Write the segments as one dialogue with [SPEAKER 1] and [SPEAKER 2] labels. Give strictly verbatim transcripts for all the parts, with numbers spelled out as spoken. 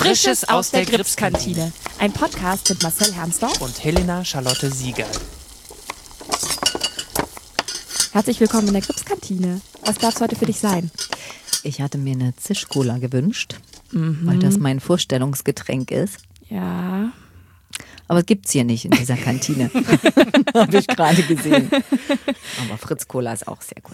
[SPEAKER 1] Frisches aus der Gripskantine. Ein Podcast mit Marcel Hermsdorf
[SPEAKER 2] und Helena Charlotte Siegal.
[SPEAKER 1] Herzlich willkommen in der Gripskantine. Was darf es heute für dich sein?
[SPEAKER 3] Ich hatte mir eine Zisch-Cola gewünscht,
[SPEAKER 1] Mhm.
[SPEAKER 3] weil das mein Vorstellungsgetränk ist.
[SPEAKER 1] Ja.
[SPEAKER 3] Aber es gibt es hier nicht in dieser Kantine. Habe ich gerade gesehen. Aber Fritz Cola ist auch sehr gut.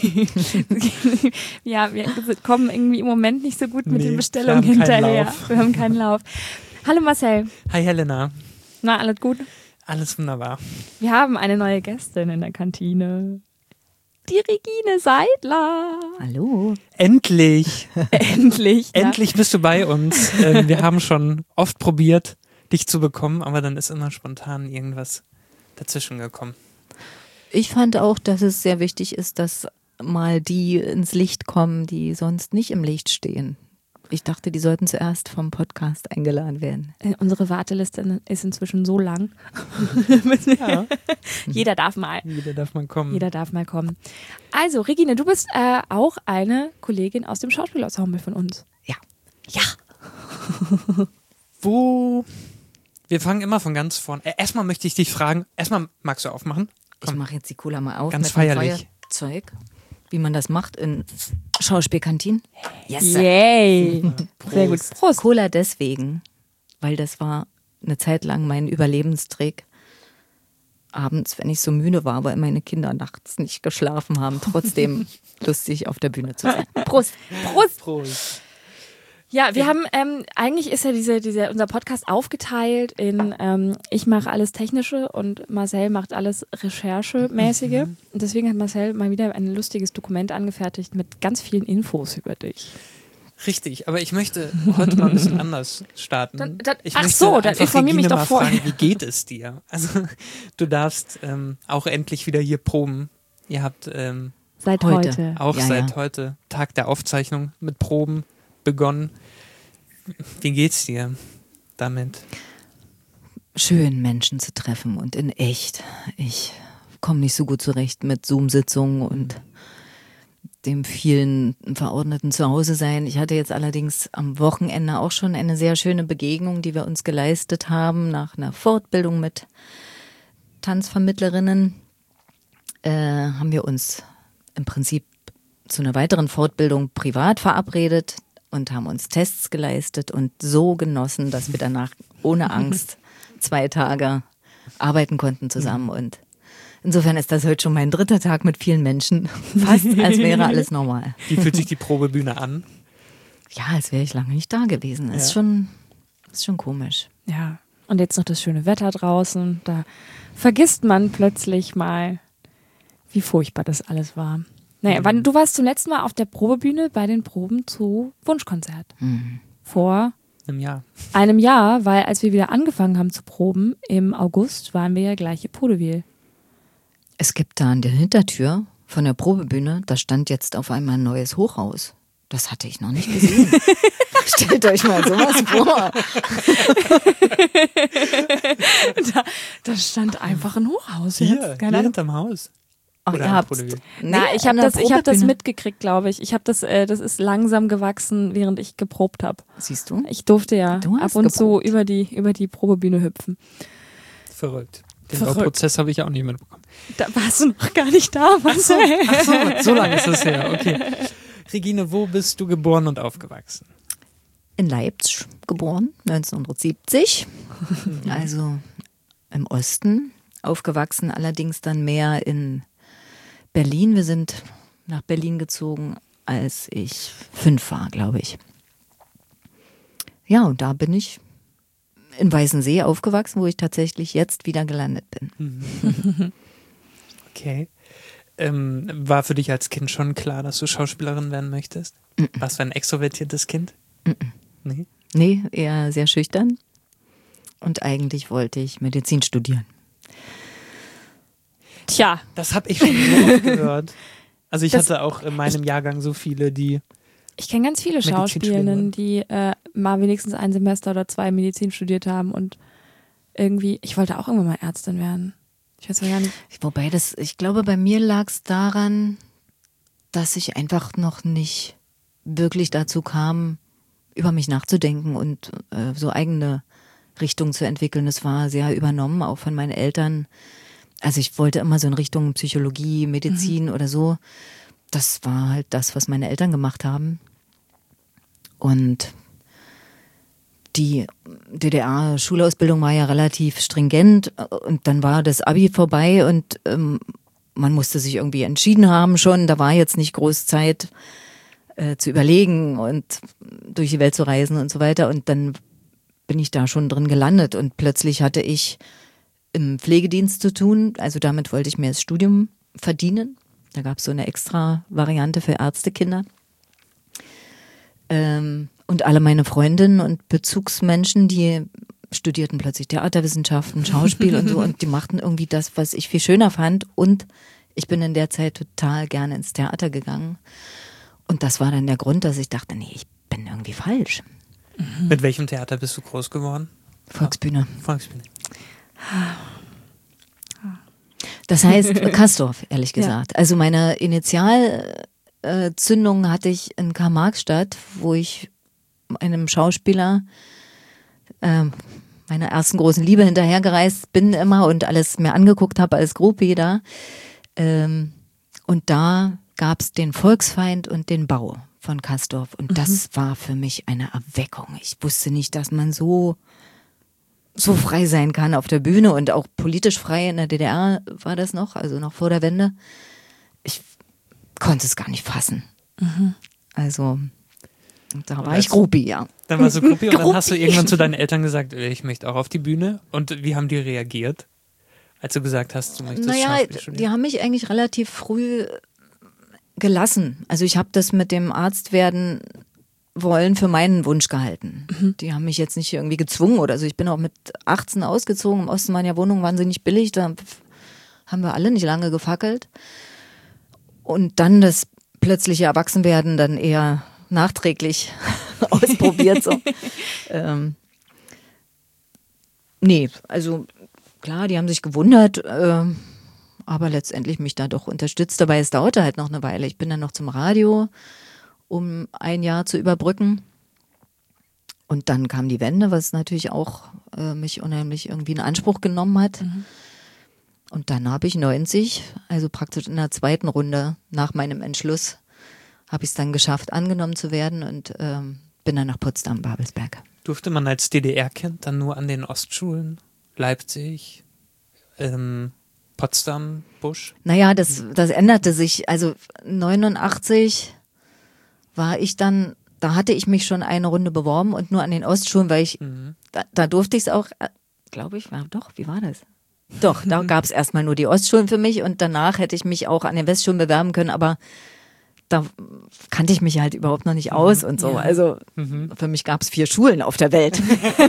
[SPEAKER 1] Ja, wir kommen irgendwie im Moment nicht so gut mit
[SPEAKER 2] Nee,
[SPEAKER 1] den Bestellungen
[SPEAKER 2] wir haben keinen
[SPEAKER 1] hinterher.
[SPEAKER 2] Lauf.
[SPEAKER 1] Wir haben keinen Lauf. Hallo Marcel.
[SPEAKER 2] Hi Helena,
[SPEAKER 1] Na, alles gut?
[SPEAKER 2] alles wunderbar.
[SPEAKER 1] Wir haben eine neue Gästin in der Kantine. Die Regine Seidler.
[SPEAKER 3] Hallo.
[SPEAKER 2] Endlich,
[SPEAKER 1] Endlich. Na?
[SPEAKER 2] endlich bist du bei uns. Ähm, wir haben schon oft probiert, dich zu bekommen, aber dann ist immer spontan irgendwas dazwischen gekommen.
[SPEAKER 3] Ich fand auch, dass es sehr wichtig ist, dass mal die ins Licht kommen, die sonst nicht im Licht stehen. Ich dachte, die sollten zuerst vom Podcast eingeladen werden.
[SPEAKER 1] Äh, Unsere Warteliste ist inzwischen so lang.
[SPEAKER 2] Ja,
[SPEAKER 1] Jeder darf mal.
[SPEAKER 2] jeder darf mal kommen.
[SPEAKER 1] Jeder darf mal kommen. Also, Regine, du bist äh, auch eine Kollegin aus dem Schauspielensemble von uns.
[SPEAKER 3] Ja.
[SPEAKER 1] Ja.
[SPEAKER 2] Wo? Wir fangen immer von ganz vorn. Äh, erstmal möchte ich dich fragen, erstmal magst du aufmachen?
[SPEAKER 3] Ich mache jetzt die Cola mal auf
[SPEAKER 2] Ganz
[SPEAKER 3] mit
[SPEAKER 2] feierlich.
[SPEAKER 3] dem Feuerzeug, wie man das macht in Schauspielkantinen. Yes.
[SPEAKER 1] Yay. Sehr gut. Prost.
[SPEAKER 3] Cola deswegen, weil das war eine Zeit lang mein Überlebenstrick. Abends, wenn ich so müde war, weil meine Kinder nachts nicht geschlafen haben, trotzdem lustig auf der Bühne zu sein. Prost!
[SPEAKER 1] Prost.
[SPEAKER 2] Prost.
[SPEAKER 1] Ja, wir haben, ähm, eigentlich ist ja diese, diese, unser Podcast aufgeteilt in, ähm, ich mache alles Technische und Marcel macht alles Recherchemäßige. Und deswegen hat Marcel mal wieder ein lustiges Dokument angefertigt mit ganz vielen Infos über dich.
[SPEAKER 2] Richtig, aber ich möchte heute mal ein bisschen anders starten.
[SPEAKER 1] Dann- dann-
[SPEAKER 2] ich
[SPEAKER 1] ach
[SPEAKER 2] möchte
[SPEAKER 1] so, dann
[SPEAKER 2] einfach
[SPEAKER 1] informier mich
[SPEAKER 2] Regine
[SPEAKER 1] doch
[SPEAKER 2] mal
[SPEAKER 1] vorher.
[SPEAKER 2] fragen, wie geht es dir? Also du darfst ähm, auch endlich wieder hier proben. Ihr habt ähm,
[SPEAKER 1] Seit
[SPEAKER 3] Heute.
[SPEAKER 1] heute.
[SPEAKER 2] auch
[SPEAKER 3] Ja,
[SPEAKER 2] seit
[SPEAKER 3] ja.
[SPEAKER 2] heute, Tag der Aufzeichnung, mit Proben begonnen. Wie geht's dir damit?
[SPEAKER 3] Schön, Menschen zu treffen und in echt. Ich komme nicht so gut zurecht mit Zoom-Sitzungen und dem vielen Verordneten zu Hause sein. Ich hatte jetzt allerdings am Wochenende auch schon eine sehr schöne Begegnung, die wir uns geleistet haben nach einer Fortbildung mit Tanzvermittlerinnen. Äh, haben wir uns im Prinzip zu einer weiteren Fortbildung privat verabredet und haben uns Tests geleistet und so genossen, dass wir danach ohne Angst zwei Tage arbeiten konnten zusammen. Und insofern ist das heute schon mein dritter Tag mit vielen Menschen. Fast als wäre alles normal.
[SPEAKER 2] Wie fühlt sich die Probebühne an?
[SPEAKER 3] Ja, als wäre ich lange nicht da gewesen. Ist
[SPEAKER 2] Ja.
[SPEAKER 3] schon, ist schon komisch.
[SPEAKER 1] Ja. Und jetzt noch das schöne Wetter draußen. Da vergisst man plötzlich mal, wie furchtbar das alles war. Naja, wann, du warst zum letzten Mal auf der Probebühne bei den Proben zu Wunschkonzert. Vor
[SPEAKER 2] Im Jahr.
[SPEAKER 1] einem Jahr, weil als wir wieder angefangen haben zu proben, im August waren wir ja gleich im Podewil.
[SPEAKER 3] Es gibt da an der Hintertür von der Probebühne, da stand jetzt auf einmal ein neues Hochhaus. Das hatte ich noch nicht gesehen. Stellt euch mal sowas vor.
[SPEAKER 1] Da, da stand einfach ein Hochhaus.
[SPEAKER 2] Hier,
[SPEAKER 1] jetzt.
[SPEAKER 2] hier
[SPEAKER 1] Keine Ahnung.
[SPEAKER 2] hinterm Haus.
[SPEAKER 3] Ach,
[SPEAKER 2] Oder
[SPEAKER 3] ihr
[SPEAKER 2] am
[SPEAKER 3] habt's.
[SPEAKER 2] Podewil.
[SPEAKER 1] Na,
[SPEAKER 3] Nee,
[SPEAKER 1] ich habe
[SPEAKER 3] an der
[SPEAKER 1] das, ich hab das
[SPEAKER 3] Probebühne.
[SPEAKER 1] mitgekriegt, glaube ich. Ich habe das, äh, das ist langsam gewachsen, während ich geprobt habe.
[SPEAKER 3] Siehst du?
[SPEAKER 1] Ich durfte ja
[SPEAKER 3] Du
[SPEAKER 1] ab
[SPEAKER 3] hast
[SPEAKER 1] und zu
[SPEAKER 3] geprobt.
[SPEAKER 1] über die, über die Probebühne hüpfen.
[SPEAKER 2] Verrückt. Den
[SPEAKER 1] Verrückt.
[SPEAKER 2] Bauprozess habe ich auch nicht mitbekommen.
[SPEAKER 1] Da warst du noch gar nicht da, Marcel.
[SPEAKER 2] Ach so, so lange ist das her, okay. Regine, wo bist du geboren und aufgewachsen?
[SPEAKER 3] In Leipzig geboren, neunzehnhundertsiebzig. Also im Osten aufgewachsen, allerdings dann mehr in Berlin. Wir sind nach Berlin gezogen, als ich fünf war, glaube ich. Ja, und da bin ich in Weißensee aufgewachsen, wo ich tatsächlich jetzt wieder gelandet bin.
[SPEAKER 2] Okay. Ähm, war für dich als Kind schon klar, dass du Schauspielerin werden möchtest? Warst du ein extrovertiertes Kind? Nee?
[SPEAKER 3] Nee, eher sehr schüchtern. Und eigentlich wollte ich Medizin studieren.
[SPEAKER 1] Tja,
[SPEAKER 2] Das habe ich schon so oft gehört. Also ich
[SPEAKER 1] Das-
[SPEAKER 2] hatte auch in meinem Jahrgang so viele, die
[SPEAKER 1] ich kenne ganz viele
[SPEAKER 2] Medizin
[SPEAKER 1] Schauspielerinnen, die äh, mal wenigstens ein Semester oder zwei Medizin studiert haben und irgendwie, ich wollte auch irgendwann mal Ärztin werden. Ich weiß ja gar nicht.
[SPEAKER 3] Wobei das, ich glaube, bei mir lag es daran, dass ich einfach noch nicht wirklich dazu kam, über mich nachzudenken und äh, so eigene Richtungen zu entwickeln. Das war sehr übernommen, auch von meinen Eltern. Also ich wollte immer so in Richtung Psychologie, Medizin mhm. oder so. Das war halt das, was meine Eltern gemacht haben. Und die D D R-Schulausbildung war ja relativ stringent und dann war das Abi vorbei und ähm, man musste sich irgendwie entschieden haben schon. Da war jetzt nicht groß Zeit äh, zu überlegen und durch die Welt zu reisen und so weiter. Und dann bin ich da schon drin gelandet und plötzlich hatte ich im Pflegedienst zu tun. Also damit wollte ich mir das Studium verdienen. Da gab es so eine extra Variante für Ärztekinder. Ähm, und alle meine Freundinnen und Bezugsmenschen, die studierten plötzlich Theaterwissenschaften, Schauspiel und so und die machten irgendwie das, was ich viel schöner fand und ich bin in der Zeit total gerne ins Theater gegangen und das war dann der Grund, dass ich dachte, nee, ich bin irgendwie falsch.
[SPEAKER 2] Mhm. Mit welchem Theater bist du groß geworden?
[SPEAKER 3] Volksbühne.
[SPEAKER 2] Volksbühne.
[SPEAKER 3] Das heißt Kastorf, ehrlich gesagt. Ja. Also meine Initialzündung hatte ich in Karl-Marx-Stadt, wo ich einem Schauspieler ähm, meiner ersten großen Liebe hinterhergereist bin immer und alles mir angeguckt habe als Groupie da. Ähm, und da gab es den Volksfeind und den Bau von Kastorf. Und mhm. das war für mich eine Erweckung. Ich wusste nicht, dass man so, so frei sein kann auf der Bühne und auch politisch frei in der D D R war das noch, also noch vor der Wende. Ich konnte es gar nicht fassen. Mhm. Also da war ich Groupie, ja.
[SPEAKER 2] Dann warst du Groupie und dann hast du irgendwann zu deinen Eltern gesagt, ich möchte auch auf die Bühne. Und wie haben die reagiert, als du gesagt hast, du möchtest
[SPEAKER 3] naja,
[SPEAKER 2] Schauspiel studieren?
[SPEAKER 3] Die haben mich eigentlich relativ früh gelassen. Also ich habe das mit dem Arztwerden wollen für meinen Wunsch gehalten. Mhm. Die haben mich jetzt nicht irgendwie gezwungen oder so. Ich bin auch mit achtzehn ausgezogen. Im Osten waren ja Wohnungen wahnsinnig billig. Da haben wir alle nicht lange gefackelt. Und dann das plötzliche Erwachsenwerden dann eher nachträglich ausprobiert. So. ähm, nee, also klar, die haben sich gewundert, äh, aber letztendlich mich da doch unterstützt. Dabei, es dauerte halt noch eine Weile. Ich bin dann noch zum Radio, um ein Jahr zu überbrücken. Und dann kam die Wende, was natürlich auch äh, mich unheimlich irgendwie in Anspruch genommen hat. Mhm. Und dann habe ich neunzig, also praktisch in der zweiten Runde nach meinem Entschluss, habe ich es dann geschafft, angenommen zu werden und ähm, bin dann nach Potsdam, Babelsberg.
[SPEAKER 2] Durfte man als D D R-Kind dann nur an den Ostschulen, Leipzig, ähm, Potsdam, Busch?
[SPEAKER 3] Naja, das, das änderte sich. Also neunundachtzig war ich dann, da hatte ich mich schon eine Runde beworben und nur an den Ostschulen, weil ich, mhm. da, da durfte ich es auch, äh, glaube ich, war doch, wie war das? Doch, da gab es erstmal nur die Ostschulen für mich und danach hätte ich mich auch an den Westschulen bewerben können, aber da kannte ich mich halt überhaupt noch nicht aus und so. Ja. Also mhm. für mich gab es vier Schulen auf der Welt.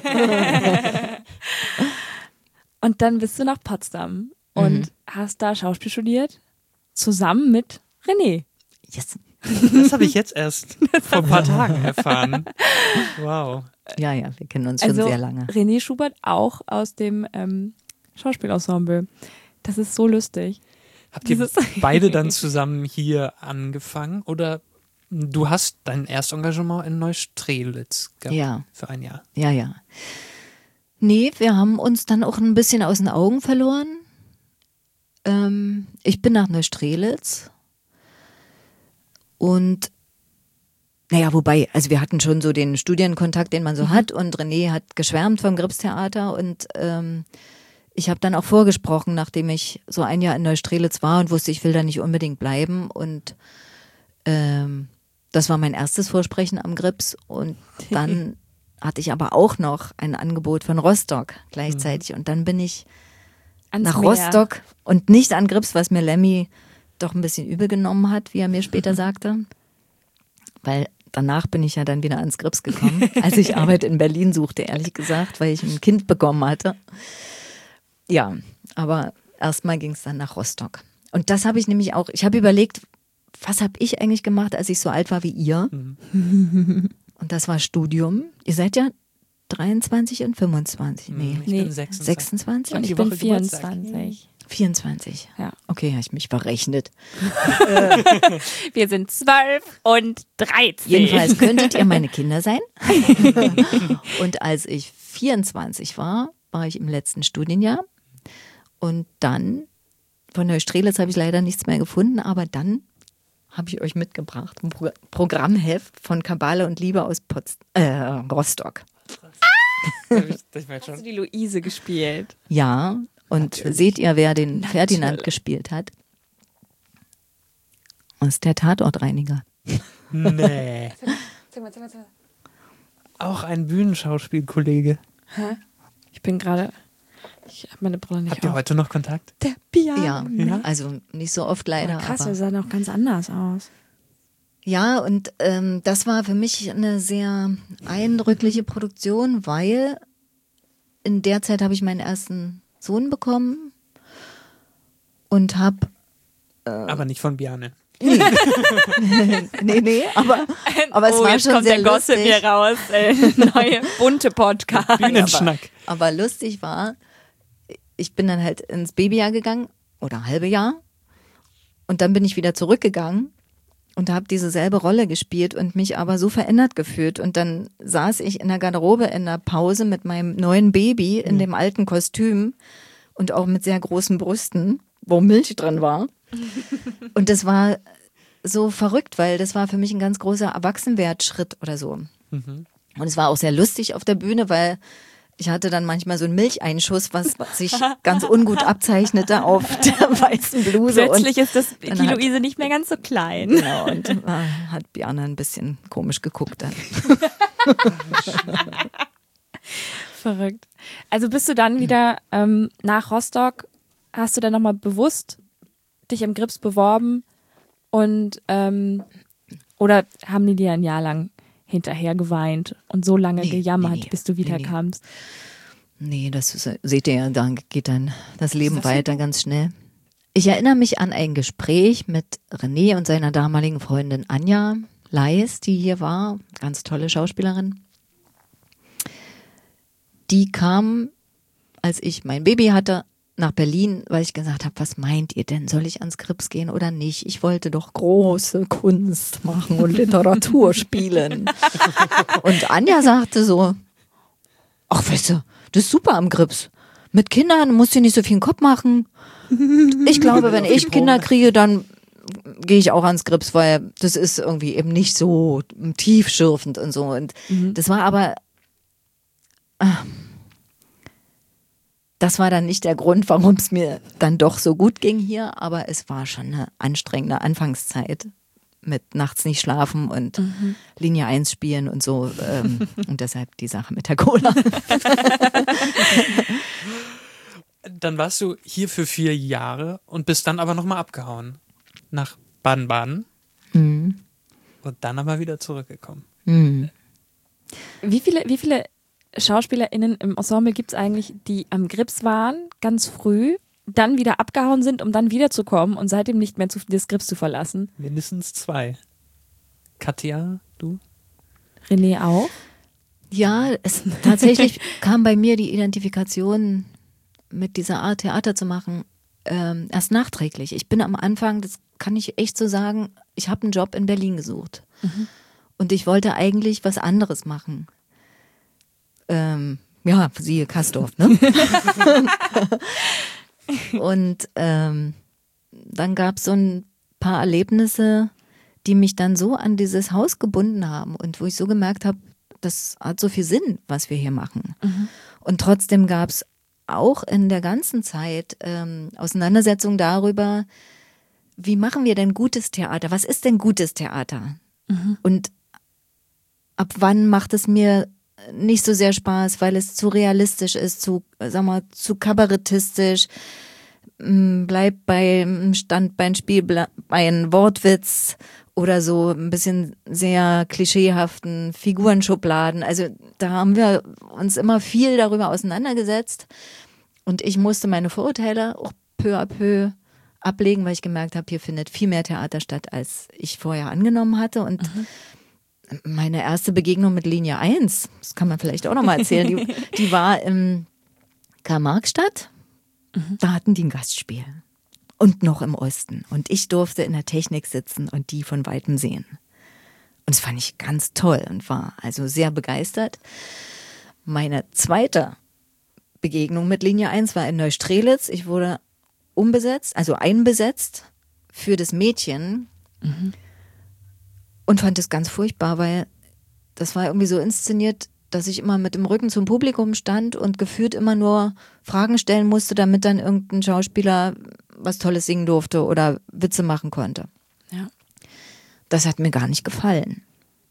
[SPEAKER 1] Und dann bist du nach Potsdam und mhm. hast da Schauspiel studiert, zusammen mit René.
[SPEAKER 3] Yes.
[SPEAKER 2] Das habe ich jetzt erst vor ein paar Tagen erfahren. Wow.
[SPEAKER 3] Ja, ja, wir kennen uns schon
[SPEAKER 1] also,
[SPEAKER 3] sehr lange.
[SPEAKER 1] René Schubert auch aus dem ähm, Schauspielensemble. Das ist so lustig.
[SPEAKER 2] Habt ihr beide dann zusammen hier angefangen oder du hast dein Erstengagement in Neustrelitz gehabt
[SPEAKER 3] ja.
[SPEAKER 2] für ein Jahr?
[SPEAKER 3] Ja, ja. Nee, wir haben uns dann auch ein bisschen aus den Augen verloren. Ähm, ich bin nach Neustrelitz und naja, wobei, also wir hatten schon so den Studienkontakt, den man so mhm. hat und René hat geschwärmt vom Gripstheater und ähm, ich habe dann auch vorgesprochen, nachdem ich so ein Jahr in Neustrelitz war und wusste, ich will da nicht unbedingt bleiben. Und ähm, das war mein erstes Vorsprechen am Grips. Und dann hatte ich aber auch noch ein Angebot von Rostock gleichzeitig. Mhm. Und dann bin ich Ans nach Meer. Rostock und nicht an Grips, was mir Lemmy doch ein bisschen übel genommen hat, wie er mir später sagte. Weil danach bin ich ja dann wieder ans Grips gekommen, als ich Arbeit in Berlin suchte, ehrlich gesagt, weil ich ein Kind bekommen hatte. Ja, aber erstmal ging es dann nach Rostock. Und das habe ich nämlich auch, ich habe überlegt, was habe ich eigentlich gemacht, als ich so alt war wie ihr? Mhm. Und das war Studium. Ihr seid ja dreiundzwanzig und fünfundzwanzig. Nee,
[SPEAKER 2] ich bin sechsundzwanzig.
[SPEAKER 3] sechsundzwanzig?
[SPEAKER 1] Und ich bin vierundzwanzig.
[SPEAKER 3] vierundzwanzig.
[SPEAKER 1] Ja.
[SPEAKER 3] Okay, habe ich mich verrechnet.
[SPEAKER 1] Wir sind zwölf und dreizehn.
[SPEAKER 3] Jedenfalls könntet ihr meine Kinder sein. Und als ich vierundzwanzig war, war ich im letzten Studienjahr. Und dann, von Neustrelitz habe ich leider nichts mehr gefunden, aber dann habe ich euch mitgebracht. Ein Pro- Programmheft von Kabale und Liebe aus Pots- äh, Rostock.
[SPEAKER 2] Das war
[SPEAKER 1] Hast
[SPEAKER 2] schon.
[SPEAKER 1] du die Luise gespielt?
[SPEAKER 3] Ja, und
[SPEAKER 2] Natürlich.
[SPEAKER 3] seht ihr, wer den Ferdinand
[SPEAKER 1] Natürlich.
[SPEAKER 3] gespielt hat? Das ist der Tatortreiniger.
[SPEAKER 2] Nee. Auch ein Bühnenschauspielkollege.
[SPEAKER 1] Ich bin gerade. Ich habe meine Brille nicht
[SPEAKER 2] Habt ihr
[SPEAKER 1] auf.
[SPEAKER 2] heute noch Kontakt?
[SPEAKER 1] Der Piano.
[SPEAKER 3] Ja,
[SPEAKER 2] Ja.
[SPEAKER 3] also nicht so oft leider.
[SPEAKER 1] Krass,
[SPEAKER 3] aber
[SPEAKER 1] er sah noch ganz anders aus.
[SPEAKER 3] ja, und ähm, das war für mich eine sehr eindrückliche Produktion, weil in der Zeit habe ich meinen ersten Sohn bekommen und habe
[SPEAKER 2] Aber nicht von Bjarne.
[SPEAKER 3] nee, nee, aber, aber es
[SPEAKER 1] oh,
[SPEAKER 3] war
[SPEAKER 1] jetzt
[SPEAKER 3] schon
[SPEAKER 1] kommt
[SPEAKER 3] sehr
[SPEAKER 1] der Gossip
[SPEAKER 3] lustig.
[SPEAKER 1] hier raus. Äh, neue bunte Podcast.
[SPEAKER 2] Bühnenschnack.
[SPEAKER 3] Aber lustig war, ich bin dann halt ins Babyjahr gegangen oder halbe Jahr und dann bin ich wieder zurückgegangen und habe diese selbe Rolle gespielt und mich aber so verändert gefühlt. Und dann saß ich in der Garderobe in der Pause mit meinem neuen Baby in dem alten Kostüm und auch mit sehr großen Brüsten, wo Milch drin war. Und das war so verrückt, weil das war für mich ein ganz großer Erwachsenwertschritt oder so. Und es war auch sehr lustig auf der Bühne, weil ich hatte dann manchmal so einen Milcheinschuss, was sich ganz ungut abzeichnete auf der weißen Bluse.
[SPEAKER 1] Plötzlich
[SPEAKER 3] und
[SPEAKER 1] ist das, die
[SPEAKER 3] dann hat-
[SPEAKER 1] Luise nicht mehr ganz so klein.
[SPEAKER 3] Genau, und äh, hat Bjarne ein bisschen komisch geguckt dann.
[SPEAKER 1] Verrückt. Also bist du dann wieder ähm, nach Rostock, hast du dann nochmal bewusst dich im Grips beworben und ähm, oder haben die dir ein Jahr lang hinterher geweint und so lange
[SPEAKER 3] Nee,
[SPEAKER 1] gejammert,
[SPEAKER 3] nee, nee.
[SPEAKER 1] bis du wieder
[SPEAKER 3] Nee, nee.
[SPEAKER 1] kamst?
[SPEAKER 3] Nee, das ist, seht ihr ja, dann geht dann das Leben weiter ganz schnell. Ich erinnere mich an ein Gespräch mit René und seiner damaligen Freundin Anja Leis, die hier war, ganz tolle Schauspielerin. Die kam, als ich mein Baby hatte, nach Berlin, weil ich gesagt habe, was meint ihr denn? Soll ich ans Krips gehen oder nicht? Ich wollte doch große Kunst machen und Literatur spielen. Und Anja sagte so, ach weißt du, das ist super am Grips. Mit Kindern musst du nicht so viel Kopf machen. Ich glaube, wenn ich Kinder kriege, dann gehe ich auch ans Grips, weil das ist irgendwie eben nicht so tiefschürfend und so. Und das war aber, ah, das war dann nicht der Grund, warum es mir dann doch so gut ging hier, aber es war schon eine anstrengende Anfangszeit mit nachts nicht schlafen und
[SPEAKER 1] Mhm.
[SPEAKER 3] Linie eins spielen und so. Ähm, und deshalb die Sache mit der Cola.
[SPEAKER 2] Dann warst du hier für vier Jahre und bist dann aber nochmal abgehauen. Nach Baden-Baden.
[SPEAKER 3] Mhm.
[SPEAKER 2] Und dann aber wieder zurückgekommen.
[SPEAKER 3] Mhm.
[SPEAKER 1] Wie viele, wie viele SchauspielerInnen im Ensemble gibt es eigentlich, die am Grips waren, ganz früh, dann wieder abgehauen sind, um dann wiederzukommen und seitdem nicht mehr zu, das Grips zu verlassen?
[SPEAKER 2] Mindestens zwei. Katja, du?
[SPEAKER 1] René auch?
[SPEAKER 3] Ja, es tatsächlich kam bei mir die Identifikation mit dieser Art, Theater zu machen, ähm, erst nachträglich. Ich bin am Anfang, das kann ich echt so sagen, ich habe einen Job in Berlin gesucht. Und ich wollte eigentlich was anderes machen. Ähm, ja, siehe Kastorf, ne? Und ähm, dann gab es so ein paar Erlebnisse, die mich dann so an dieses Haus gebunden haben und wo ich so gemerkt habe, das hat so viel Sinn, was wir hier machen. Und trotzdem gab es auch in der ganzen Zeit ähm, Auseinandersetzungen darüber, wie machen wir denn gutes Theater? Was ist denn gutes Theater? Und ab wann macht es mir nicht so sehr Spaß, weil es zu realistisch ist, zu, sag mal, zu kabarettistisch, m, bleibt beim Standbeinspiel, ble- bei einem Wortwitz oder so ein bisschen sehr klischeehaften Figurenschubladen. Also da haben wir uns immer viel darüber auseinandergesetzt und ich musste meine Vorurteile auch peu à peu ablegen, weil ich gemerkt habe, hier findet viel mehr Theater statt, als ich vorher angenommen hatte. Und meine erste Begegnung mit Linie eins, das kann man vielleicht auch nochmal erzählen, die, die war im Karl-Marx-Stadt Mhm. Da hatten die ein Gastspiel. Und noch im Osten. Und ich durfte in der Technik sitzen und die von Weitem sehen. Und das fand ich ganz toll und war also sehr begeistert. Meine zweite Begegnung mit Linie eins war in Neustrelitz. Ich wurde umbesetzt, also einbesetzt für das Mädchen mhm. und fand es ganz furchtbar, weil das war irgendwie so inszeniert, dass ich immer mit dem Rücken zum Publikum stand und gefühlt immer nur Fragen stellen musste, damit dann irgendein Schauspieler was Tolles singen durfte oder Witze machen konnte.
[SPEAKER 1] Ja.
[SPEAKER 3] Das hat mir gar nicht gefallen.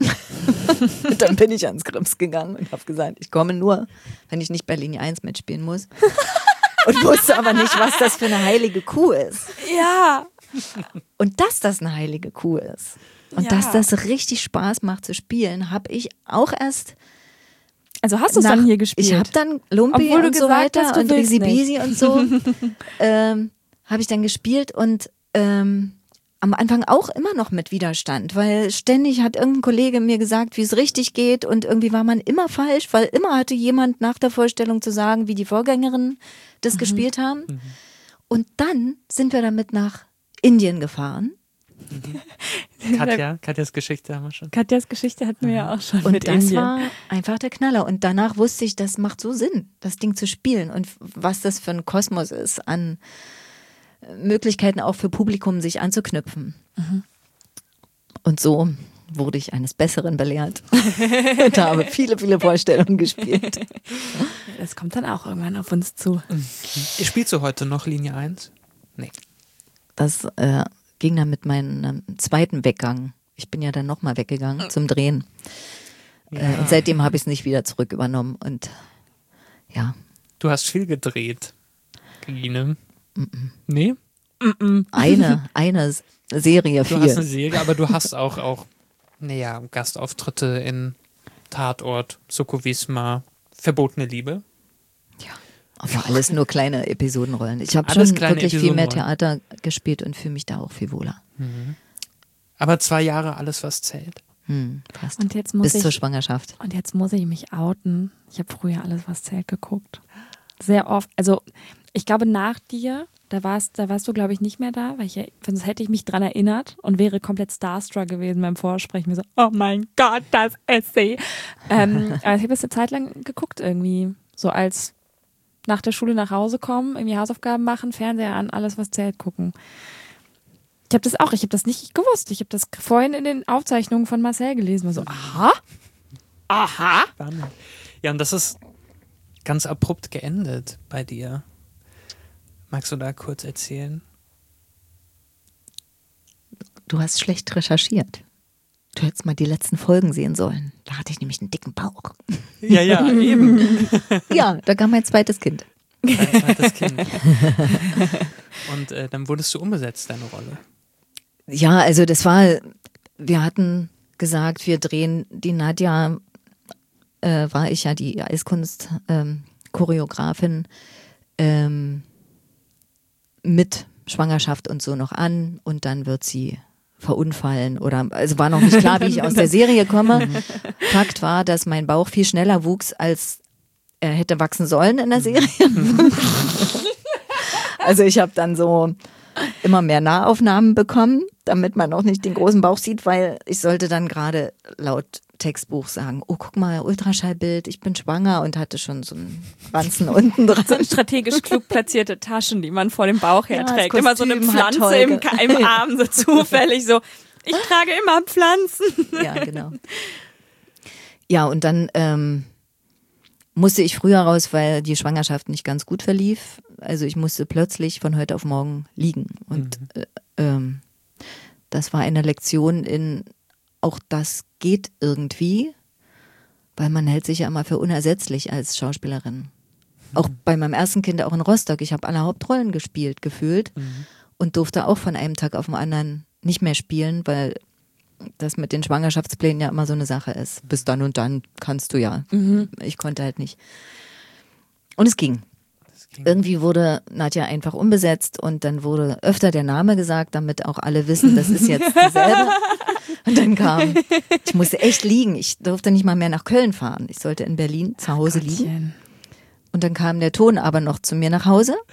[SPEAKER 3] Dann bin ich ans Grims gegangen und habe gesagt, ich komme nur, wenn ich nicht bei Linie eins mitspielen muss. Und wusste aber nicht, was das für eine heilige Kuh ist.
[SPEAKER 1] Ja.
[SPEAKER 3] Und dass das eine heilige Kuh ist und
[SPEAKER 1] ja.
[SPEAKER 3] dass das richtig Spaß macht zu spielen, habe ich auch erst.
[SPEAKER 1] Also hast du es dann hier gespielt?
[SPEAKER 3] Ich habe dann Lumpi
[SPEAKER 1] Obwohl du
[SPEAKER 3] und so
[SPEAKER 1] gesagt
[SPEAKER 3] weiter
[SPEAKER 1] hast, du
[SPEAKER 3] und
[SPEAKER 1] willst
[SPEAKER 3] Risi-Bisi und so ähm, habe ich dann gespielt und ähm, am Anfang auch immer noch mit Widerstand, weil ständig hat irgendein Kollege mir gesagt, wie es richtig geht und irgendwie war man immer falsch, weil immer hatte jemand nach der Vorstellung zu sagen, wie die Vorgängerinnen das mhm. gespielt haben. Mhm. Und dann sind wir damit nach Indien gefahren.
[SPEAKER 2] Mhm. Katja, Katjas Geschichte haben wir schon.
[SPEAKER 1] Katjas Geschichte hatten wir ja auch schon
[SPEAKER 3] und
[SPEAKER 1] mit
[SPEAKER 3] das
[SPEAKER 1] Indien.
[SPEAKER 3] war einfach der Knaller. Und danach wusste ich, das macht so Sinn, das Ding zu spielen und was das für ein Kosmos ist an Möglichkeiten auch für Publikum, sich anzuknüpfen. Mhm. Und so wurde ich eines Besseren belehrt und habe viele, viele Vorstellungen gespielt.
[SPEAKER 1] Das kommt dann auch irgendwann auf uns zu.
[SPEAKER 2] Spielst du heute noch Linie eins? Nee.
[SPEAKER 3] Das äh, ging dann mit meinem zweiten Weggang. Ich bin ja dann nochmal weggegangen zum Drehen. Ja. Äh, und seitdem habe ich es nicht wieder zurück übernommen. Und ja.
[SPEAKER 2] Du hast viel gedreht, Regine. Mm-mm. Nee?
[SPEAKER 1] Mm-mm.
[SPEAKER 3] Eine, eine Serie,
[SPEAKER 2] viel. Du hast eine Serie, aber du hast auch, auch naja, Gastauftritte in Tatort, Sokowisma, Verbotene Liebe.
[SPEAKER 3] Ja, aber alles nur kleine Episodenrollen. Ich habe schon wirklich viel mehr Theater gespielt und fühle mich da auch viel wohler.
[SPEAKER 2] Mhm. Aber zwei Jahre alles, was zählt.
[SPEAKER 3] Hm, fast.
[SPEAKER 1] Und jetzt muss
[SPEAKER 3] Bis
[SPEAKER 1] ich,
[SPEAKER 3] zur Schwangerschaft.
[SPEAKER 1] Und jetzt muss ich mich outen. Ich habe früher alles, was zählt, geguckt. Sehr oft. Also ich glaube, nach dir, da warst, da warst du, glaube ich, nicht mehr da, weil ich, sonst hätte ich mich dran erinnert und wäre komplett starstruck gewesen beim Vorsprechen. Mir so, oh mein Gott, das Essay. ähm, aber ich habe es eine Zeit lang geguckt irgendwie. So als nach der Schule nach Hause kommen, irgendwie Hausaufgaben machen, Fernseher an, alles, was zählt, gucken. Ich habe das auch, ich habe das nicht gewusst. Ich habe das vorhin in den Aufzeichnungen von Marcel gelesen. War so, aha, aha.
[SPEAKER 2] Ja, und das ist ganz abrupt geendet bei dir. Magst du da kurz erzählen?
[SPEAKER 3] Du hast schlecht recherchiert. Du hättest mal die letzten Folgen sehen sollen. Da hatte ich nämlich einen dicken Bauch.
[SPEAKER 2] Ja, ja, eben.
[SPEAKER 3] Ja, da kam mein zweites Kind.
[SPEAKER 2] Dein zweites Kind. Und äh, dann wurdest du umbesetzt, deine Rolle.
[SPEAKER 3] Ja, also das war, wir hatten gesagt, wir drehen die Nadja, äh, war ich ja die Eiskunst-Choreografin, ähm, mit Schwangerschaft und so noch an und dann wird sie verunfallen oder, also war noch nicht klar, wie ich aus der Serie komme. Fakt war, dass mein Bauch viel schneller wuchs, als er hätte wachsen sollen in der Serie. Also ich habe dann so immer mehr Nahaufnahmen bekommen, damit man auch nicht den großen Bauch sieht, weil ich sollte dann gerade laut Textbuch sagen, oh, guck mal, Ultraschallbild, ich bin schwanger und hatte schon so einen Ranzen unten dran.
[SPEAKER 1] So strategisch klug platzierte Taschen, die man vor dem Bauch herträgt. Ja, immer so eine Pflanze im, im Arm, so zufällig so, ich trage immer Pflanzen.
[SPEAKER 3] Ja, genau. Ja, und dann ähm, musste ich früher raus, weil die Schwangerschaft nicht ganz gut verlief. Also ich musste plötzlich von heute auf morgen liegen. Und mhm. äh, ähm, das war eine Lektion in, auch das geht irgendwie, weil man hält sich ja immer für unersetzlich als Schauspielerin. Mhm. Auch bei meinem ersten Kind, auch in Rostock, ich habe alle Hauptrollen gespielt, gefühlt mhm. und durfte auch von einem Tag auf den anderen nicht mehr spielen, weil das mit den Schwangerschaftsplänen ja immer so eine Sache ist. Bis dann und dann kannst du ja. Mhm. Ich konnte halt nicht. Und es ging. Irgendwie wurde Nadja einfach umbesetzt und dann wurde öfter der Name gesagt, damit auch alle wissen, das ist jetzt dieselbe. Und dann kam, ich musste echt liegen. Ich durfte nicht mal mehr nach Köln fahren. Ich sollte in Berlin zu Hause liegen. Und dann kam der Ton aber noch zu mir nach Hause.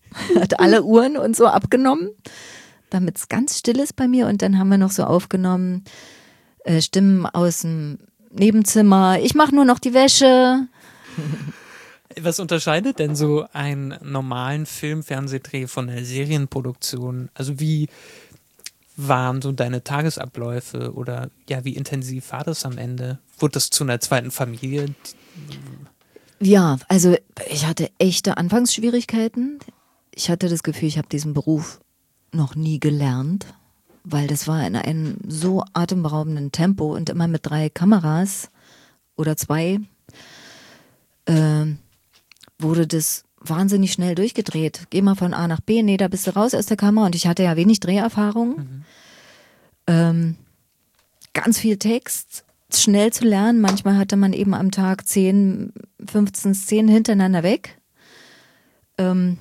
[SPEAKER 3] hat alle Uhren und so abgenommen, damit es ganz still ist bei mir. Und dann haben wir noch so aufgenommen, äh, Stimmen aus dem Nebenzimmer, ich mache nur noch die Wäsche.
[SPEAKER 2] Was unterscheidet denn so einen normalen Film, Fernsehdreh von einer Serienproduktion? Also wie waren so deine Tagesabläufe oder ja, wie intensiv war das am Ende? Wurde das zu einer zweiten Familie?
[SPEAKER 3] Ja, also ich hatte echte Anfangsschwierigkeiten. Ich hatte das Gefühl, ich habe diesen Beruf noch nie gelernt, weil das war in einem so atemberaubenden Tempo und immer mit drei Kameras oder zwei. Ähm, wurde das wahnsinnig schnell durchgedreht. Geh mal von A nach B, nee, da bist du raus aus der Kamera. Und ich hatte ja wenig Dreherfahrung. Mhm. Ähm, ganz viel Text, schnell zu lernen. Manchmal hatte man eben am Tag zehn, fünfzehn Szenen hintereinander weg. Ähm,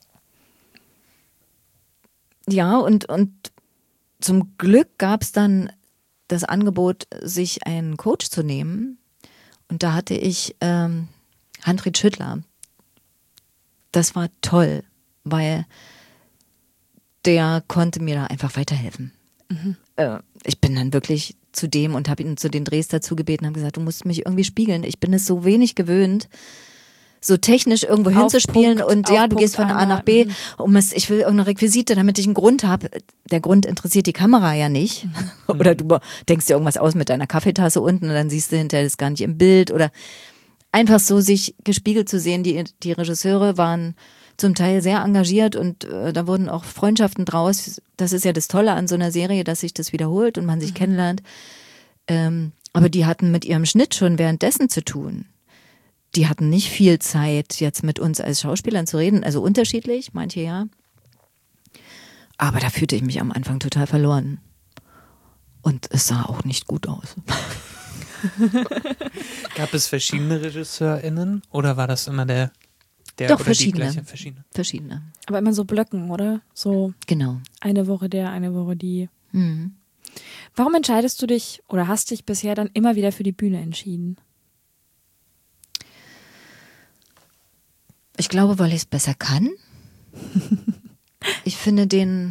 [SPEAKER 3] ja, und, und zum Glück gab es dann das Angebot, sich einen Coach zu nehmen. Und da hatte ich ähm, Handrit Schüttler. Das war toll, weil der konnte mir da einfach weiterhelfen. Mhm. Äh, ich bin dann wirklich zu dem und habe ihn zu den Drehs dazu gebeten und habe gesagt, du musst mich irgendwie spiegeln. Ich bin es so wenig gewöhnt, so technisch irgendwo hinzuspielen und ja, du gehst von A nach B, um es, ich will irgendeine Requisite, damit ich einen Grund habe. Der Grund interessiert die Kamera ja nicht. Mhm. Oder du denkst dir irgendwas aus mit deiner Kaffeetasse unten und dann siehst du hinterher das gar nicht im Bild oder einfach so sich gespiegelt zu sehen. Die, die Regisseure waren zum Teil sehr engagiert und äh, da wurden auch Freundschaften draus. Das ist ja das Tolle an so einer Serie, dass sich das wiederholt und man sich mhm. kennenlernt. Ähm, aber die hatten mit ihrem Schnitt schon währenddessen zu tun. Die hatten nicht viel Zeit, jetzt mit uns als Schauspielern zu reden. Also unterschiedlich, manche ja. Aber da fühlte ich mich am Anfang total verloren. Und es sah auch nicht gut aus.
[SPEAKER 2] Gab es verschiedene RegisseurInnen oder war das immer der, der
[SPEAKER 3] Doch,
[SPEAKER 2] oder
[SPEAKER 3] verschiedene.
[SPEAKER 2] die gleiche? Verschiedene.
[SPEAKER 3] Verschiedene.
[SPEAKER 1] Aber immer so Blöcken, oder? So
[SPEAKER 3] genau.
[SPEAKER 1] Eine Woche der, eine Woche die.
[SPEAKER 3] Mhm.
[SPEAKER 1] Warum entscheidest du dich oder hast dich bisher dann immer wieder für die Bühne entschieden?
[SPEAKER 3] Ich glaube, weil ich es besser kann. Ich finde den,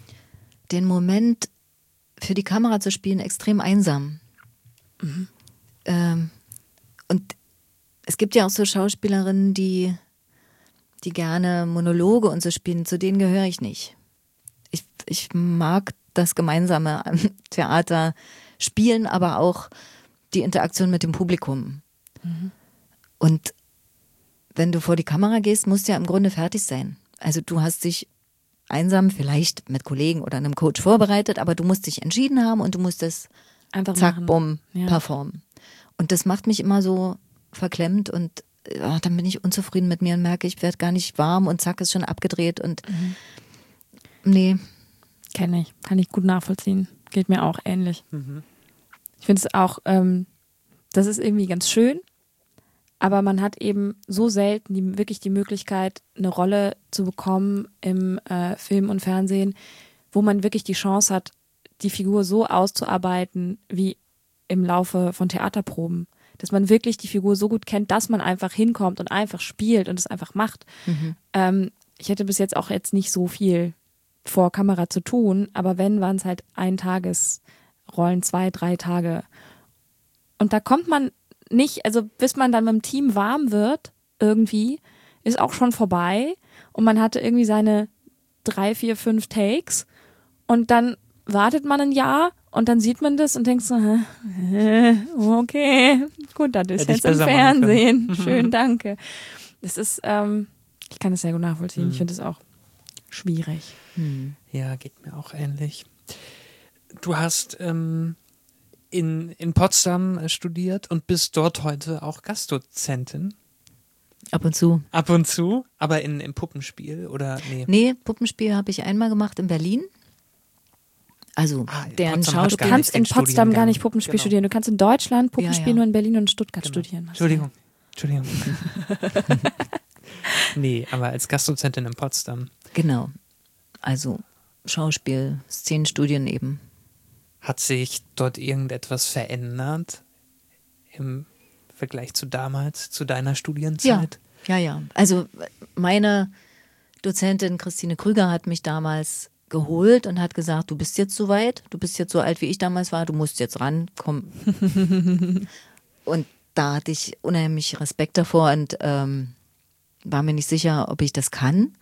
[SPEAKER 3] den Moment für die Kamera zu spielen extrem einsam. Mhm. Ähm, und es gibt ja auch so Schauspielerinnen, die, die gerne Monologe und so spielen. Zu denen gehöre ich nicht. Ich, ich mag das Gemeinsame am Theater spielen, aber auch die Interaktion mit dem Publikum. Mhm. Und wenn du vor die Kamera gehst, musst du ja im Grunde fertig sein. Also du hast dich einsam vielleicht mit Kollegen oder einem Coach vorbereitet, aber du musst dich entschieden haben und du musst es einfach zack, machen. Bumm, ja. performen. Und das macht mich immer so verklemmt und ja, dann bin ich unzufrieden mit mir und merke, ich werde gar nicht warm und zack, ist schon abgedreht und mhm. nee.
[SPEAKER 1] Kenne ich, kann ich gut nachvollziehen. Geht mir auch ähnlich. Mhm. Ich finde es auch, ähm, das ist irgendwie ganz schön, aber man hat eben so selten die, wirklich die Möglichkeit, eine Rolle zu bekommen im äh, Film und Fernsehen, wo man wirklich die Chance hat, die Figur so auszuarbeiten wie im Laufe von Theaterproben. Dass man wirklich die Figur so gut kennt, dass man einfach hinkommt und einfach spielt und es einfach macht. Mhm. Ähm, ich hätte bis jetzt auch jetzt nicht so viel vor Kamera zu tun, aber wenn, waren es halt Eintagesrollen, zwei, drei Tage. Und da kommt man nicht, also bis man dann mit dem Team warm wird, irgendwie, ist auch schon vorbei und man hatte irgendwie seine drei, vier, fünf Takes und dann wartet man ein Jahr und dann sieht man das und denkt so, äh, okay, gut, das ist jetzt im Fernsehen. Schön, danke. Das ist, ähm, ich kann das sehr gut nachvollziehen. Mhm. Ich finde es auch schwierig.
[SPEAKER 2] Mhm. Ja, geht mir auch ähnlich. Du hast ähm, in, in Potsdam studiert und bist dort heute auch Gastdozentin.
[SPEAKER 3] Ab und zu.
[SPEAKER 2] Ab und zu, aber in, im Puppenspiel oder nee?
[SPEAKER 3] Nee, Puppenspiel habe ich einmal gemacht in Berlin. Also
[SPEAKER 2] ah,
[SPEAKER 3] deren
[SPEAKER 1] Schauspiel. Du kannst in Potsdam gar nicht Puppenspiel genau. studieren. Du kannst in Deutschland Puppenspiel ja, ja. nur in Berlin und in Stuttgart genau. studieren.
[SPEAKER 2] Entschuldigung. Entschuldigung. Nee, aber als Gastdozentin in Potsdam.
[SPEAKER 3] Genau. Also Schauspiel, Szenenstudien eben.
[SPEAKER 2] Hat sich dort irgendetwas verändert im Vergleich zu damals, zu deiner Studienzeit?
[SPEAKER 3] Ja, ja, ja. Also meine Dozentin Christine Krüger hat mich damals geholt und hat gesagt, du bist jetzt so weit, du bist jetzt so alt, wie ich damals war, du musst jetzt ran, komm. Und da hatte ich unheimlich Respekt davor und ähm, war mir nicht sicher, ob ich das kann.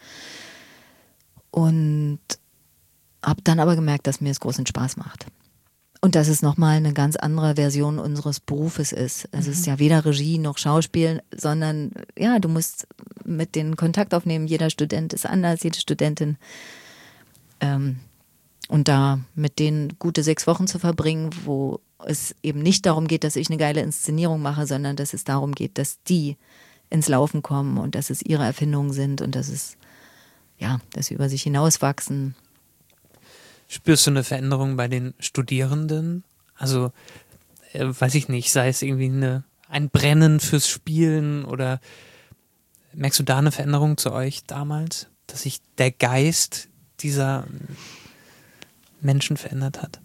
[SPEAKER 3] Und habe dann aber gemerkt, dass mir es großen Spaß macht. Und dass es nochmal eine ganz andere Version unseres Berufes ist. Also mhm. es ist ja weder Regie noch Schauspiel, sondern ja, du musst mit denen Kontakt aufnehmen. Jeder Student ist anders, jede Studentin. Ähm, und da mit denen gute sechs Wochen zu verbringen, wo es eben nicht darum geht, dass ich eine geile Inszenierung mache, sondern dass es darum geht, dass die ins Laufen kommen und dass es ihre Erfindungen sind und dass es, ja, dass sie über sich hinauswachsen.
[SPEAKER 2] Spürst du eine Veränderung bei den Studierenden? Also, äh, weiß ich nicht, sei es irgendwie eine, ein Brennen fürs Spielen oder merkst du da eine Veränderung zu euch damals, dass sich der Geist dieser Menschen verändert hat?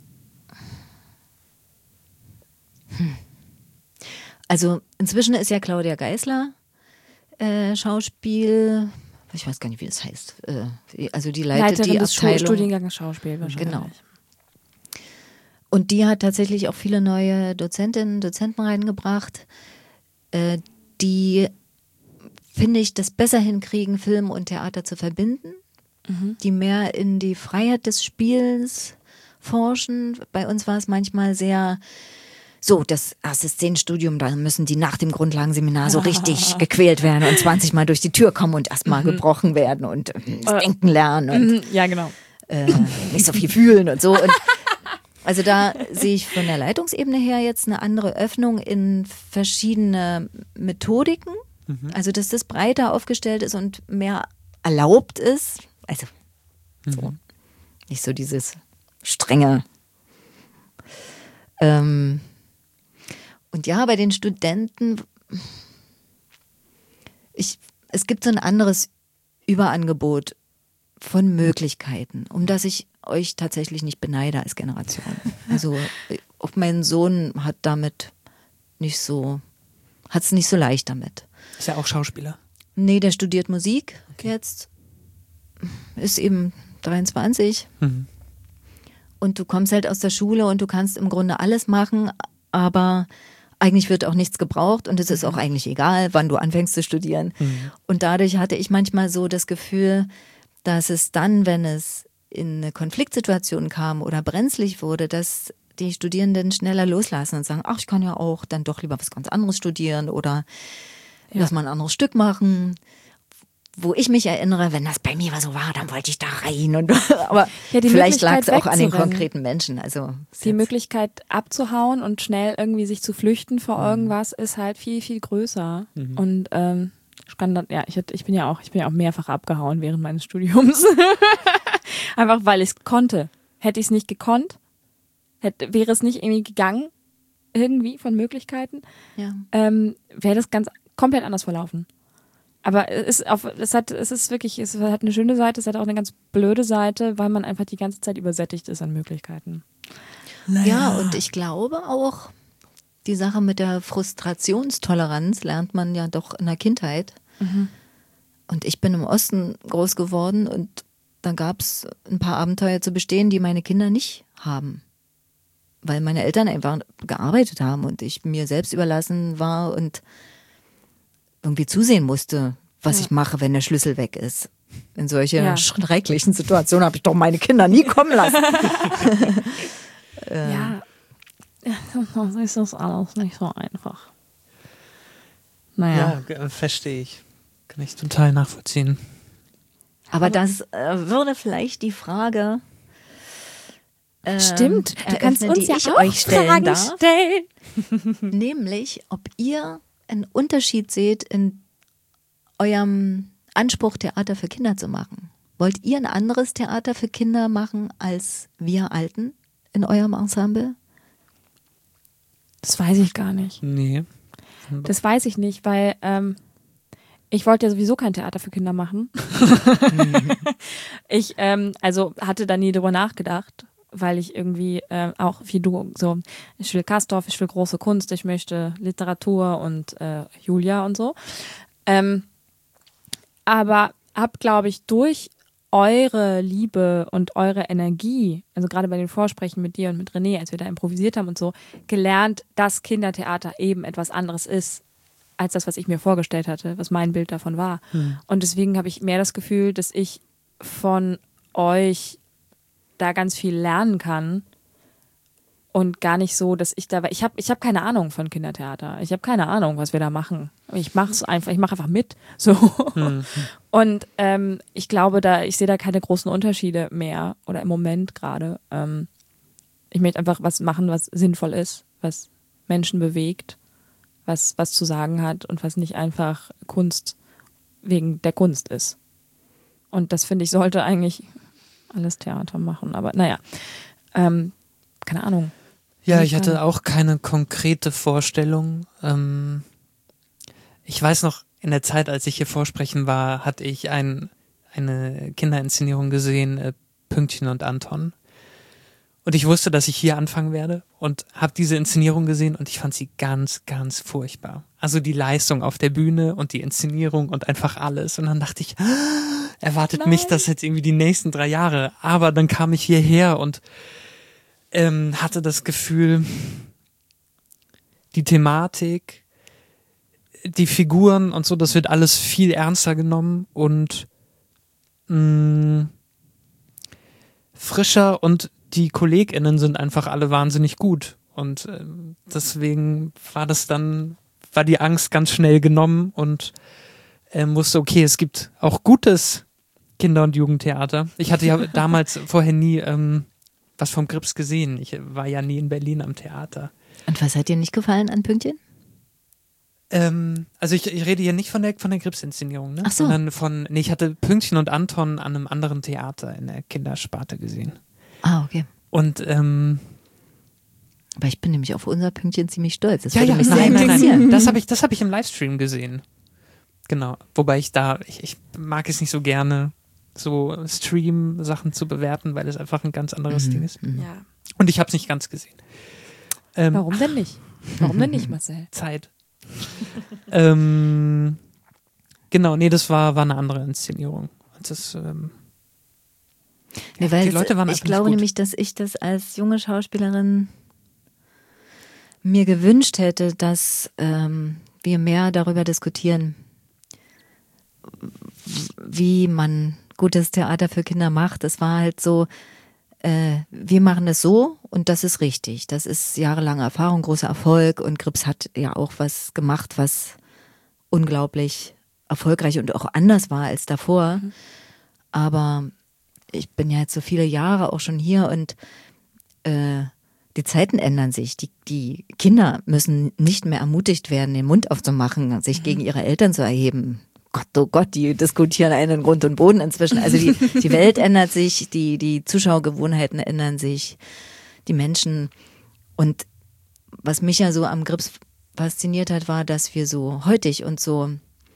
[SPEAKER 3] Hm. Also inzwischen ist ja Claudia Geisler äh, Schauspiel, ich weiß gar nicht, wie das heißt. Äh, also die leitet
[SPEAKER 1] Leiterin
[SPEAKER 3] die
[SPEAKER 1] des
[SPEAKER 3] Abteilung.
[SPEAKER 1] Studiengangs Schauspiel wahrscheinlich.
[SPEAKER 3] Genau. Und die hat tatsächlich auch viele neue Dozentinnen, Dozenten reingebracht, äh, die, finde ich, das besser hinkriegen, Film und Theater zu verbinden, mhm. die mehr in die Freiheit des Spiels forschen. Bei uns war es manchmal sehr so, das erste Szenenstudium, da müssen die nach dem Grundlagenseminar so richtig gequält werden und zwanzig Mal durch die Tür kommen und erstmal mhm. gebrochen werden und äh, das Denken lernen und
[SPEAKER 1] ja, genau.
[SPEAKER 3] äh, nicht so viel fühlen und so. Und also da sehe ich von der Leitungsebene her jetzt eine andere Öffnung in verschiedene Methodiken. Mhm. Also dass das breiter aufgestellt ist und mehr erlaubt ist. Also so. Mhm. Nicht so dieses strenge. Ähm, und ja, bei den Studenten, ich, es gibt so ein anderes Überangebot von Möglichkeiten, um das ich euch tatsächlich nicht beneide als Generation. Also auch mein Sohn hat damit nicht so, hat es nicht so leicht damit.
[SPEAKER 2] Ist er auch Schauspieler?
[SPEAKER 3] Nee, der studiert Musik okay. jetzt, ist eben dreiundzwanzig. Mhm. Und du kommst halt aus der Schule und du kannst im Grunde alles machen, aber eigentlich wird auch nichts gebraucht und es ist auch eigentlich egal, wann du anfängst zu studieren. Mhm. Und dadurch hatte ich manchmal so das Gefühl, dass es dann, wenn es in eine Konfliktsituation kam oder brenzlig wurde, dass die Studierenden schneller loslassen und sagen, ach, ich kann ja auch dann doch lieber was ganz anderes studieren oder ja. lass mal ein anderes Stück machen. Wo ich mich erinnere, wenn das bei mir so war, dann wollte ich da rein. Und, aber ja, vielleicht lag es auch an den konkreten Menschen. Also
[SPEAKER 1] die Möglichkeit abzuhauen und schnell irgendwie sich zu flüchten vor mhm. irgendwas ist halt viel, viel größer. Mhm. Und ähm, ich kann dann, ja, ich, ich bin ja auch, ich bin ja auch mehrfach abgehauen während meines Studiums. Einfach weil ich es konnte. Hätte ich es nicht gekonnt, hätte, wäre es nicht irgendwie gegangen, irgendwie von Möglichkeiten, ja. ähm, wäre das ganz komplett anders verlaufen. Aber es, ist auf, es, hat, es ist wirklich, es hat eine schöne Seite, es hat auch eine ganz blöde Seite, weil man einfach die ganze Zeit übersättigt ist an Möglichkeiten.
[SPEAKER 3] Naja. Ja, und ich glaube auch, die Sache mit der Frustrationstoleranz lernt man ja doch in der Kindheit. Mhm. Und ich bin im Osten groß geworden und dann gab es ein paar Abenteuer zu bestehen, die meine Kinder nicht haben. Weil meine Eltern einfach gearbeitet haben und ich mir selbst überlassen war und irgendwie zusehen musste, was ja. ich mache, wenn der Schlüssel weg ist. In solche ja. schrecklichen Situationen habe ich doch meine Kinder nie kommen lassen.
[SPEAKER 1] ähm. Ja, das ist das alles nicht so einfach.
[SPEAKER 2] Naja. Ja, verstehe ich. Kann ich total nachvollziehen.
[SPEAKER 3] Aber das äh, würde vielleicht die Frage ähm,
[SPEAKER 1] Stimmt, du kannst uns
[SPEAKER 3] die
[SPEAKER 1] ja
[SPEAKER 3] ich
[SPEAKER 1] auch
[SPEAKER 3] euch stellen
[SPEAKER 1] Fragen
[SPEAKER 3] darf.
[SPEAKER 1] stellen.
[SPEAKER 3] Nämlich, ob ihr einen Unterschied seht in eurem Anspruch, Theater für Kinder zu machen. Wollt ihr ein anderes Theater für Kinder machen als wir Alten in eurem Ensemble?
[SPEAKER 1] Das weiß ich gar nicht.
[SPEAKER 2] Nee.
[SPEAKER 1] Das weiß ich nicht, weil ähm, ich wollte ja sowieso kein Theater für Kinder machen. ich ähm, also hatte da nie drüber nachgedacht, weil ich irgendwie äh, auch wie du so, ich will Castorf, ich will große Kunst, ich möchte Literatur und äh, Julia und so. Ähm, aber habe, glaube ich, durch eure Liebe und eure Energie, also gerade bei den Vorsprechen mit dir und mit René, als wir da improvisiert haben und so, gelernt, dass Kindertheater eben etwas anderes ist, als das, was ich mir vorgestellt hatte, was mein Bild davon war. Hm. Und deswegen habe ich mehr das Gefühl, dass ich von euch da ganz viel lernen kann und gar nicht so, dass ich da, ich habe ich hab keine Ahnung von Kindertheater. Ich habe keine Ahnung, was wir da machen. Ich mache es einfach, ich mache einfach mit. So. Hm. Und ähm, ich glaube, da, ich sehe da keine großen Unterschiede mehr oder im Moment gerade. Ähm, ich möchte einfach was machen, was sinnvoll ist, was Menschen bewegt, was, was zu sagen hat und was nicht einfach Kunst wegen der Kunst ist. Und das, finde ich, sollte eigentlich alles Theater machen. Aber naja, ähm, keine Ahnung.
[SPEAKER 2] Ja, ich hatte auch keine konkrete Vorstellung. Ähm, ich weiß noch, in der Zeit, als ich hier vorsprechen war, hatte ich ein, eine Kinderinszenierung gesehen, äh, Pünktchen und Anton. Und ich wusste, dass ich hier anfangen werde und habe diese Inszenierung gesehen und ich fand sie ganz, ganz furchtbar. Also die Leistung auf der Bühne und die Inszenierung und einfach alles. Und dann dachte ich, ah, erwartet Nein. mich das jetzt irgendwie die nächsten drei Jahre. Aber dann kam ich hierher und ähm, hatte das Gefühl, die Thematik, die Figuren und so, das wird alles viel ernster genommen und mh, frischer und die KollegInnen sind einfach alle wahnsinnig gut und äh, deswegen war das dann, war die Angst ganz schnell genommen und äh, wusste, okay, es gibt auch gutes Kinder- und Jugendtheater. Ich hatte ja damals vorher nie ähm, was vom Grips gesehen. Ich war ja nie in Berlin am Theater.
[SPEAKER 3] Und was hat dir nicht gefallen an Pünktchen?
[SPEAKER 2] Ähm, also ich, ich rede hier nicht von der, von der Grips-Inszenierung, ne?
[SPEAKER 3] Ach so.
[SPEAKER 2] Sondern von, nee, ich hatte Pünktchen und Anton an einem anderen Theater in der Kindersparte gesehen.
[SPEAKER 3] Ah, okay.
[SPEAKER 2] Und ähm,
[SPEAKER 3] aber ich bin nämlich auf unser Pünktchen ziemlich stolz. Das
[SPEAKER 2] ja,
[SPEAKER 3] würde
[SPEAKER 2] ja,
[SPEAKER 3] mich
[SPEAKER 2] nein,
[SPEAKER 3] sehr
[SPEAKER 2] nein,
[SPEAKER 3] interessieren.
[SPEAKER 2] nein. Das habe ich, das habe ich im Livestream gesehen. Genau. Wobei ich da, ich, ich mag es nicht so gerne, so Stream-Sachen zu bewerten, weil es einfach ein ganz anderes
[SPEAKER 3] Mhm.
[SPEAKER 2] Ding ist.
[SPEAKER 1] Ja.
[SPEAKER 2] Und ich habe es nicht ganz gesehen. Ähm,
[SPEAKER 1] Warum denn nicht? Warum denn nicht, Marcel?
[SPEAKER 2] Zeit. ähm, genau, nee, das war, war eine andere Inszenierung. Das, ähm,
[SPEAKER 3] Nee, weil
[SPEAKER 2] die Leute waren
[SPEAKER 3] ich
[SPEAKER 2] einfach
[SPEAKER 3] glaube
[SPEAKER 2] nicht gut.
[SPEAKER 3] nämlich, dass ich das als junge Schauspielerin mir gewünscht hätte, dass ähm, wir mehr darüber diskutieren, wie man gutes Theater für Kinder macht. Es war halt so, äh, wir machen es so und das ist richtig. Das ist jahrelange Erfahrung, großer Erfolg und Grips hat ja auch was gemacht, was unglaublich erfolgreich und auch anders war als davor. Mhm. Aber ich bin ja jetzt so viele Jahre auch schon hier und äh, die Zeiten ändern sich. Die, die Kinder müssen nicht mehr ermutigt werden, den Mund aufzumachen, sich mhm. gegen ihre Eltern zu erheben. Gott, oh Gott, die diskutieren einen Grund und Boden inzwischen. Also die, die Welt ändert sich, die, die Zuschauergewohnheiten ändern sich, die Menschen. Und was mich ja so am Grips fasziniert hat, war, dass wir so heutig und so,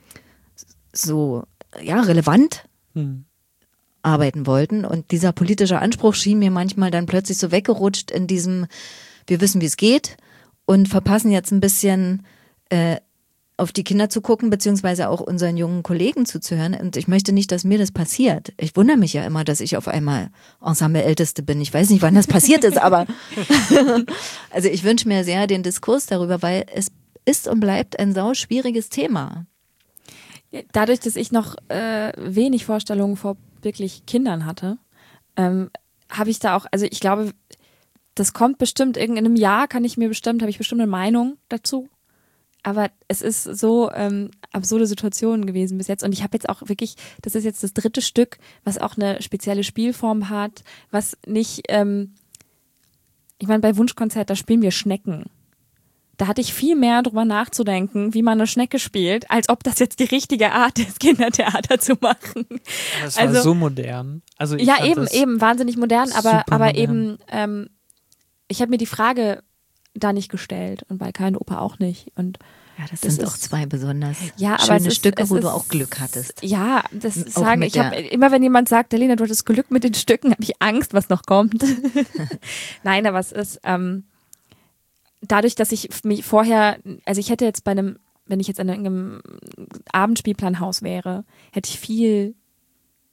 [SPEAKER 3] so ja, relevant hm. arbeiten wollten. Und dieser politische Anspruch schien mir manchmal dann plötzlich so weggerutscht in diesem, wir wissen, wie es geht und verpassen jetzt ein bisschen äh, auf die Kinder zu gucken, beziehungsweise auch unseren jungen Kollegen zuzuhören. Und ich möchte nicht, dass mir das passiert. Ich wundere mich ja immer, dass ich auf einmal Ensemble-Älteste bin. Ich weiß nicht, wann das passiert ist, aber also ich wünsche mir sehr den Diskurs darüber, weil es ist und bleibt ein sau schwieriges Thema.
[SPEAKER 1] Dadurch, dass ich noch äh, wenig Vorstellungen vor wirklich Kindern hatte, ähm, habe ich da auch, also ich glaube, das kommt bestimmt, in einem Jahr kann ich mir bestimmt, habe ich bestimmt eine Meinung dazu. Aber es ist so ähm, absurde Situationen gewesen bis jetzt. Und ich habe jetzt auch wirklich, das ist jetzt das dritte Stück, was auch eine spezielle Spielform hat, was nicht, ähm, ich meine, bei Wunschkonzert, da spielen wir Schnecken. Da hatte ich viel mehr drüber nachzudenken, wie man eine Schnecke spielt, als ob das jetzt die richtige Art ist, Kindertheater zu machen.
[SPEAKER 2] Das war also so modern. Also ich
[SPEAKER 1] ja, eben, eben, wahnsinnig modern, aber, aber
[SPEAKER 2] modern.
[SPEAKER 1] eben, ähm, ich habe mir die Frage da nicht gestellt und bei Kein Opa auch nicht. Und
[SPEAKER 3] ja, das,
[SPEAKER 1] das
[SPEAKER 3] sind
[SPEAKER 1] ist,
[SPEAKER 3] auch zwei besonders
[SPEAKER 1] ja, aber
[SPEAKER 3] schöne
[SPEAKER 1] es ist,
[SPEAKER 3] Stücke,
[SPEAKER 1] es
[SPEAKER 3] wo
[SPEAKER 1] ist,
[SPEAKER 3] du auch Glück hattest.
[SPEAKER 1] Ja, das
[SPEAKER 3] Auch
[SPEAKER 1] sagen, ich habe immer, wenn jemand sagt, Lena, du hattest Glück mit den Stücken, habe ich Angst, was noch kommt. Nein, aber es ist ähm, dadurch, dass ich mich vorher, also ich hätte jetzt bei einem, wenn ich jetzt an einem Abendspielplanhaus wäre, hätte ich viel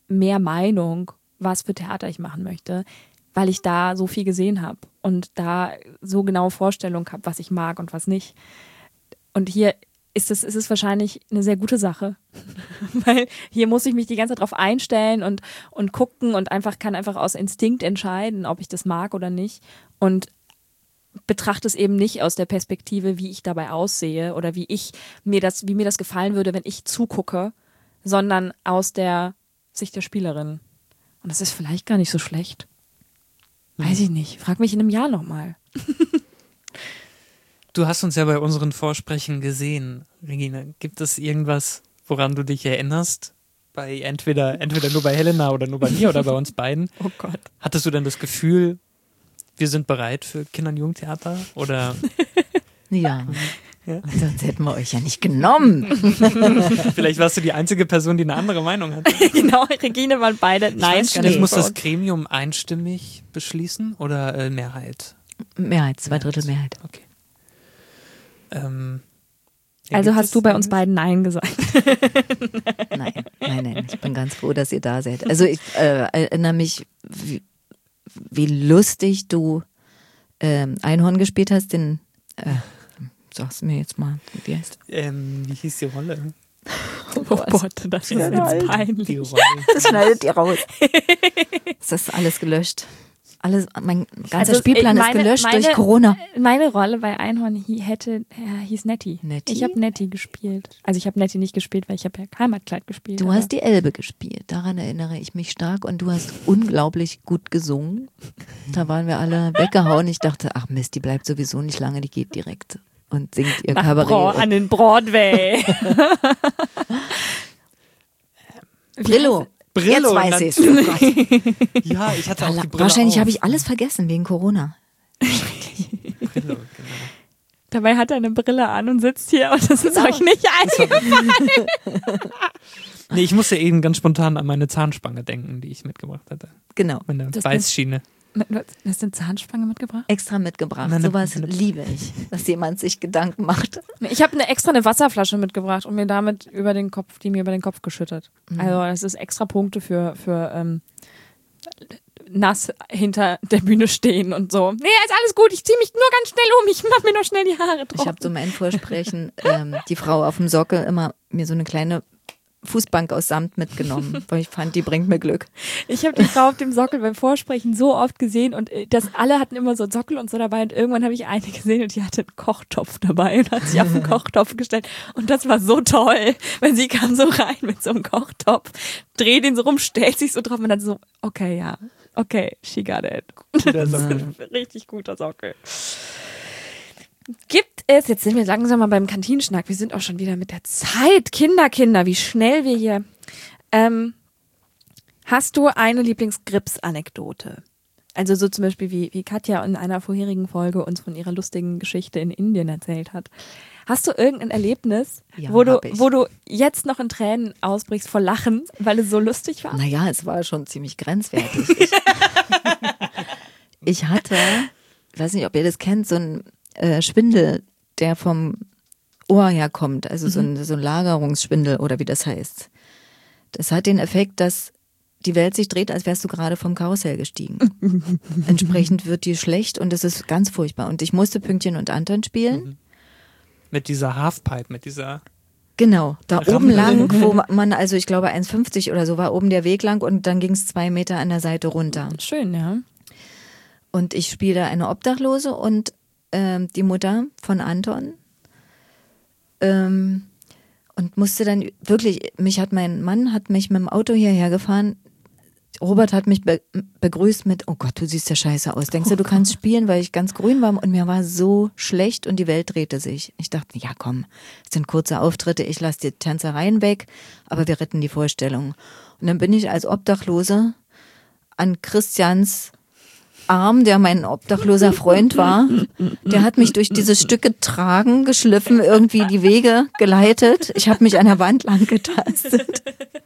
[SPEAKER 1] mehr Meinung, was für Theater ich machen möchte, weil ich da so viel gesehen habe und da so genaue Vorstellung habe, was ich mag und was nicht. Und hier ist es, ist es wahrscheinlich eine sehr gute Sache, weil hier muss ich mich die ganze Zeit drauf einstellen und, und gucken und einfach kann einfach aus Instinkt entscheiden, ob ich das mag oder nicht und betrachte es eben nicht aus der Perspektive, wie ich dabei aussehe oder wie ich mir das, wie mir das gefallen würde, wenn ich zugucke, sondern aus der Sicht der Spielerin. Und das ist vielleicht gar nicht so schlecht. Weiß ich nicht. Frag mich in einem Jahr nochmal.
[SPEAKER 2] Du hast uns ja bei unseren Vorsprechen gesehen, Regina. Gibt es irgendwas, woran du dich erinnerst? Bei entweder, entweder nur bei Helena oder nur bei mir oder bei uns beiden.
[SPEAKER 1] Oh Gott.
[SPEAKER 2] Hattest du dann das Gefühl, wir sind bereit für Kinder- und Jugendtheater? Oder?
[SPEAKER 3] Ja. Ja. Sonst hätten wir euch ja nicht genommen.
[SPEAKER 2] Vielleicht warst du die einzige Person, die eine andere Meinung hatte.
[SPEAKER 1] Genau, Regine waren beide nein.
[SPEAKER 2] Ich weiß gar nicht, muss das Gremium einstimmig beschließen oder äh, Mehrheit?
[SPEAKER 3] Mehrheit, zwei Drittel Mehrheit.
[SPEAKER 2] Okay. Ähm,
[SPEAKER 1] also hast du bei uns beiden Nein gesagt?
[SPEAKER 3] Nein, nein, nein. Ich bin ganz froh, dass ihr da seid. Also ich äh, erinnere mich, wie, wie lustig du ähm, Einhorn gespielt hast, den äh, sag's mir jetzt mal, wie heißt
[SPEAKER 2] ähm, Wie hieß die Rolle?
[SPEAKER 1] Oh Gott, das ist jetzt peinlich.
[SPEAKER 2] Die Rolle.
[SPEAKER 3] Das schneidet ihr raus. Das ist alles gelöscht. Alles, mein ganzer
[SPEAKER 1] Also,
[SPEAKER 3] Spielplan
[SPEAKER 1] meine,
[SPEAKER 3] ist gelöscht
[SPEAKER 1] meine,
[SPEAKER 3] durch Corona.
[SPEAKER 1] Meine Rolle bei Einhorn hi- hätte, äh, hieß Nettie.
[SPEAKER 3] Nettie?
[SPEAKER 1] Ich habe Nettie gespielt. Also ich habe Nettie nicht gespielt, weil ich habe ja Heimatkleid gespielt.
[SPEAKER 3] Du
[SPEAKER 1] aber
[SPEAKER 3] hast die Elbe gespielt, daran erinnere ich mich stark und du hast unglaublich gut gesungen. Da waren wir alle weggehauen. Ich dachte, ach Mist, die bleibt sowieso nicht lange, die geht direkt und singt ihr
[SPEAKER 1] nach
[SPEAKER 3] Kabarett.
[SPEAKER 1] Bro- an den Broadway.
[SPEAKER 3] Brillo.
[SPEAKER 2] Brillo.
[SPEAKER 3] Jetzt weiß
[SPEAKER 2] und
[SPEAKER 3] ich's. Oh Gott.
[SPEAKER 2] Ja, ich hatte auch die Brille
[SPEAKER 3] Wahrscheinlich
[SPEAKER 2] auf.
[SPEAKER 3] habe ich alles vergessen wegen Corona.
[SPEAKER 2] Brillo, genau.
[SPEAKER 1] Dabei hat er eine Brille an und sitzt hier und das ist euch nicht eingefallen.
[SPEAKER 2] Nee, ich musste eben ganz spontan an meine Zahnspange denken, die ich mitgebracht hatte.
[SPEAKER 3] Genau.
[SPEAKER 2] Meine
[SPEAKER 1] Das
[SPEAKER 2] Weißschiene.
[SPEAKER 1] Du hast eine Zahnspange mitgebracht?
[SPEAKER 3] Extra mitgebracht.
[SPEAKER 2] Meine-
[SPEAKER 3] Sowas
[SPEAKER 2] meine-
[SPEAKER 3] liebe ich, dass jemand sich Gedanken macht.
[SPEAKER 1] Ich habe eine extra eine Wasserflasche mitgebracht und mir damit über den Kopf, die mir über den Kopf geschüttet.
[SPEAKER 3] Mhm.
[SPEAKER 1] Also das ist extra Punkte für, für ähm, nass hinter der Bühne stehen und so. Nee, ist alles gut, ich ziehe mich nur ganz schnell um, ich mache mir noch schnell die Haare drauf.
[SPEAKER 3] Ich habe so mein Vorsprechen, ähm, die Frau auf dem Sockel immer mir so eine kleine Fußbank aus Samt mitgenommen, weil ich fand, die bringt mir Glück.
[SPEAKER 1] Ich habe die Frau auf dem Sockel beim Vorsprechen so oft gesehen und äh, das alle hatten immer so einen Sockel und so dabei und irgendwann habe ich eine gesehen und die hatte einen Kochtopf dabei und hat sich auf den Kochtopf gestellt und das war so toll, weil sie kam so rein mit so einem Kochtopf, dreht ihn so rum, stellt sich so drauf und dann so, okay, ja, okay, she got it.
[SPEAKER 2] Guter Sockel.
[SPEAKER 1] Richtig guter Sockel. Gibt es, jetzt sind wir langsam mal beim Kantinenschnack, wir sind auch schon wieder mit der Zeit. Kinder, Kinder, wie schnell wir hier. Ähm, hast du eine Lieblingsgrips-Anekdote? Also so zum Beispiel, wie, wie Katja in einer vorherigen Folge uns von ihrer lustigen Geschichte in Indien erzählt hat. Hast du irgendein Erlebnis,
[SPEAKER 3] Ja,
[SPEAKER 1] wo, du,
[SPEAKER 3] hab ich.
[SPEAKER 1] wo du jetzt noch in Tränen ausbrichst vor Lachen, weil es so lustig war?
[SPEAKER 3] Naja, es war schon ziemlich grenzwertig. Ich, ich hatte, ich weiß nicht, ob ihr das kennt, so ein äh, Schwindel, der vom Ohr herkommt, also so ein, so ein Lagerungsschwindel oder wie das heißt. Das hat den Effekt, dass die Welt sich dreht, als wärst du gerade vom Karussell gestiegen. Entsprechend wird dir schlecht und es ist ganz furchtbar. Und ich musste Pünktchen und Anton spielen.
[SPEAKER 2] Mit dieser Halfpipe, mit dieser.
[SPEAKER 3] Genau, da
[SPEAKER 2] Ramme.
[SPEAKER 3] oben lang, wo man, also ich glaube eins fünfzig oder so war oben der Weg lang und dann ging es zwei Meter an der Seite runter.
[SPEAKER 1] Schön, ja.
[SPEAKER 3] Und ich spiele eine Obdachlose und ähm, die Mutter von Anton ähm, und musste dann wirklich, mich hat mein Mann, hat mich mit dem Auto hierher gefahren. Robert hat mich be begrüßt mit, oh Gott, du siehst ja scheiße aus. Denkst du, du kannst spielen, weil ich ganz grün war und mir war so schlecht und die Welt drehte sich. Ich dachte, ja komm, es sind kurze Auftritte, ich lasse die Tänzereien weg, aber wir retten die Vorstellung. Und dann bin ich als Obdachlose an Christians Arm, der mein obdachloser Freund war, der hat mich durch dieses Stück getragen, geschliffen, irgendwie die Wege geleitet. Ich habe mich an der Wand lang getastet.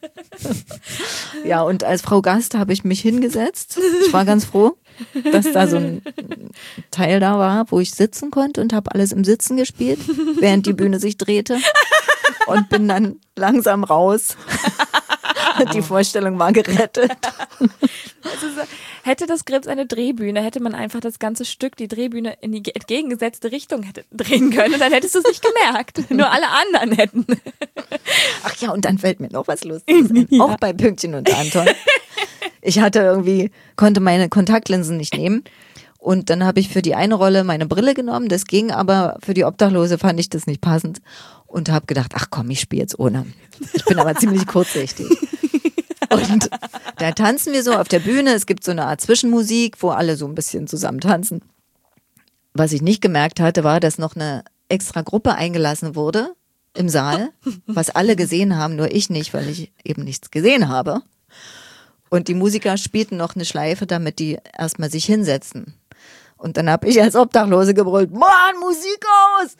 [SPEAKER 3] Ja, und als Frau Gast habe ich mich hingesetzt. Ich war ganz froh, dass da so ein Teil da war, wo ich sitzen konnte und habe alles im Sitzen gespielt, während die Bühne sich drehte und bin dann langsam raus Die Vorstellung war gerettet.
[SPEAKER 1] Also so, hätte das Grips eine Drehbühne, hätte man einfach das ganze Stück, die Drehbühne in die entgegengesetzte Richtung hätte drehen können und dann hättest du es nicht gemerkt. Nur alle anderen hätten.
[SPEAKER 3] Ach ja, und dann fällt mir noch was Lustiges ein.
[SPEAKER 1] Ja.
[SPEAKER 3] Auch bei Pünktchen und Anton. Ich hatte irgendwie, konnte meine Kontaktlinsen nicht nehmen. Und dann habe ich für die eine Rolle meine Brille genommen, das ging, aber für die Obdachlose fand ich das nicht passend und habe gedacht, ach komm, ich spiele jetzt ohne. Ich bin aber ziemlich kurzsichtig. Und da tanzen wir so auf der Bühne, es gibt so eine Art Zwischenmusik, wo alle so ein bisschen zusammen tanzen. Was ich nicht gemerkt hatte, war, dass noch eine extra Gruppe eingelassen wurde im Saal, was alle gesehen haben, nur ich nicht, weil ich eben nichts gesehen habe. Und die Musiker spielten noch eine Schleife, damit die erstmal sich hinsetzen. Und dann habe ich als Obdachlose gebrüllt, Mann, Musik aus!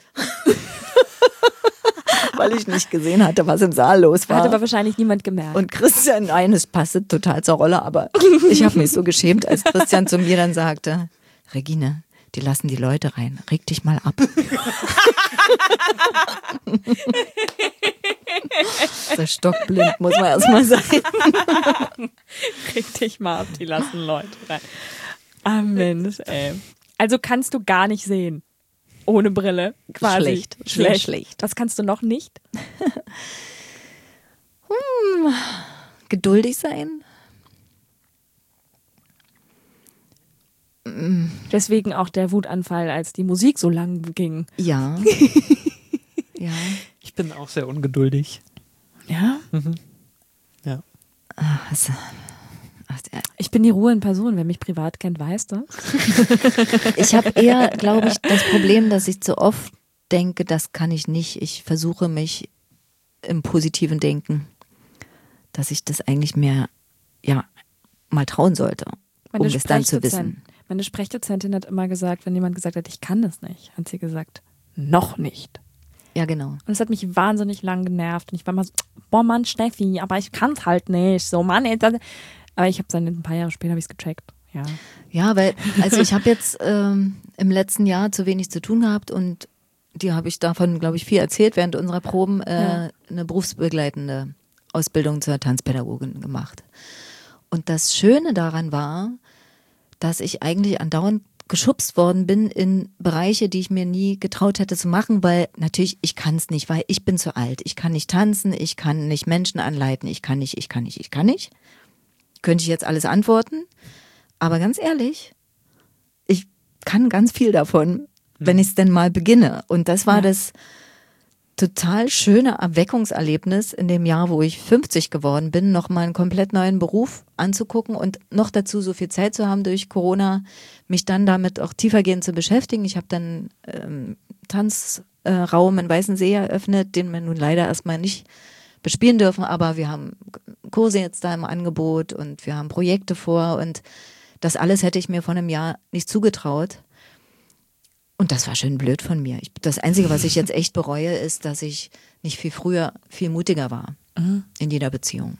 [SPEAKER 3] Weil ich nicht gesehen hatte, was im Saal los war.
[SPEAKER 1] Hat aber wahrscheinlich niemand gemerkt.
[SPEAKER 3] Und Christian, nein, es passte total zur Rolle, aber ich habe mich so geschämt, als Christian zu mir dann sagte, Regine, die lassen die Leute rein, reg dich mal ab. So stockblind muss man erstmal sein.
[SPEAKER 1] Reg dich mal ab, die lassen Leute rein. Ah Mensch, ey. Also kannst du gar nicht sehen. Ohne Brille, quasi.
[SPEAKER 3] Schlecht, sehr schlecht.
[SPEAKER 1] Was kannst du noch nicht?
[SPEAKER 3] Hm, geduldig sein.
[SPEAKER 1] Deswegen auch der Wutanfall, als die Musik so lang ging.
[SPEAKER 3] Ja. Ja.
[SPEAKER 2] Ich bin auch sehr ungeduldig.
[SPEAKER 1] Ja?
[SPEAKER 2] Mhm. Ja.
[SPEAKER 3] Ach, also, ach,
[SPEAKER 1] Ich bin die Ruhe in Person. Wer mich privat kennt, weiß das.
[SPEAKER 3] ich habe eher, glaube ich, das Problem, dass ich zu oft denke, das kann ich nicht. Ich versuche mich im positiven Denken, dass ich das eigentlich mehr, ja, mal trauen sollte,
[SPEAKER 1] Meine
[SPEAKER 3] um es dann zu
[SPEAKER 1] Sprechdozen-
[SPEAKER 3] wissen.
[SPEAKER 1] Meine Sprechdozentin hat immer gesagt, wenn jemand gesagt hat, ich kann das nicht, hat sie gesagt, noch nicht.
[SPEAKER 3] Ja, genau.
[SPEAKER 1] Und es hat mich wahnsinnig lang genervt. Und ich war mal so, boah Mann, Steffi, aber ich kann es halt nicht. So, Mann, ey, das. Aber ich habe es dann ein paar Jahre später habe ich es gecheckt. Ja.
[SPEAKER 3] Ja, weil, also ich habe jetzt ähm, im letzten Jahr zu wenig zu tun gehabt und die habe ich davon, glaube ich, viel erzählt während unserer Proben, äh,
[SPEAKER 1] Ja.
[SPEAKER 3] eine berufsbegleitende Ausbildung zur Tanzpädagogin gemacht. Und das Schöne daran war, dass ich eigentlich andauernd geschubst worden bin in Bereiche, die ich mir nie getraut hätte zu machen, weil natürlich, ich kann es nicht, weil ich bin zu alt. Ich kann nicht tanzen, ich kann nicht Menschen anleiten, ich kann nicht, ich kann nicht, ich kann nicht. Könnte ich jetzt alles antworten. Aber ganz ehrlich, ich kann ganz viel davon, wenn ich es denn mal beginne. Und das war
[SPEAKER 1] Ja.
[SPEAKER 3] das total schöne Erweckungserlebnis in dem Jahr, wo ich fünfzig geworden bin, nochmal einen komplett neuen Beruf anzugucken und noch dazu so viel Zeit zu haben durch Corona, mich dann damit auch tiefergehend zu beschäftigen. Ich habe dann ähm, Tanzraum in Weißensee eröffnet, den wir nun leider erstmal nicht bespielen dürfen, aber wir haben Kurse jetzt da im Angebot und wir haben Projekte vor und das alles hätte ich mir vor einem Jahr nicht zugetraut. Und das war schön blöd von mir. Ich, das Einzige, was ich jetzt echt bereue, ist, dass ich nicht viel früher viel mutiger war
[SPEAKER 1] Mhm.
[SPEAKER 3] in jeder Beziehung.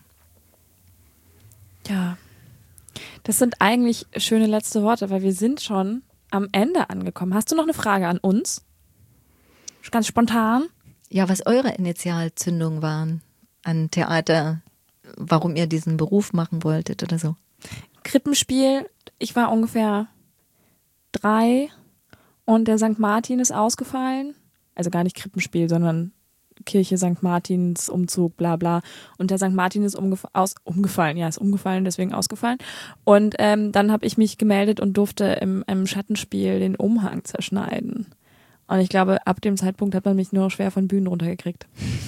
[SPEAKER 1] Ja. Das sind eigentlich schöne letzte Worte, weil wir sind schon am Ende angekommen. Hast du noch eine Frage an uns? Ganz spontan?
[SPEAKER 3] Ja, was eure Initialzündungen waren an Theater, warum ihr diesen Beruf machen wolltet oder so.
[SPEAKER 1] Krippenspiel, ich war ungefähr drei und der Sankt Martin ist ausgefallen. Also gar nicht Krippenspiel, sondern Kirche Sankt Martins, Umzug, bla bla. Und der Sankt Martin ist umgef- aus, umgefallen, ja, ist umgefallen, deswegen ausgefallen. Und ähm, dann habe ich mich gemeldet und durfte im, im Schattenspiel den Umhang zerschneiden. Und ich glaube, ab dem Zeitpunkt hat man mich nur noch schwer von Bühnen runtergekriegt.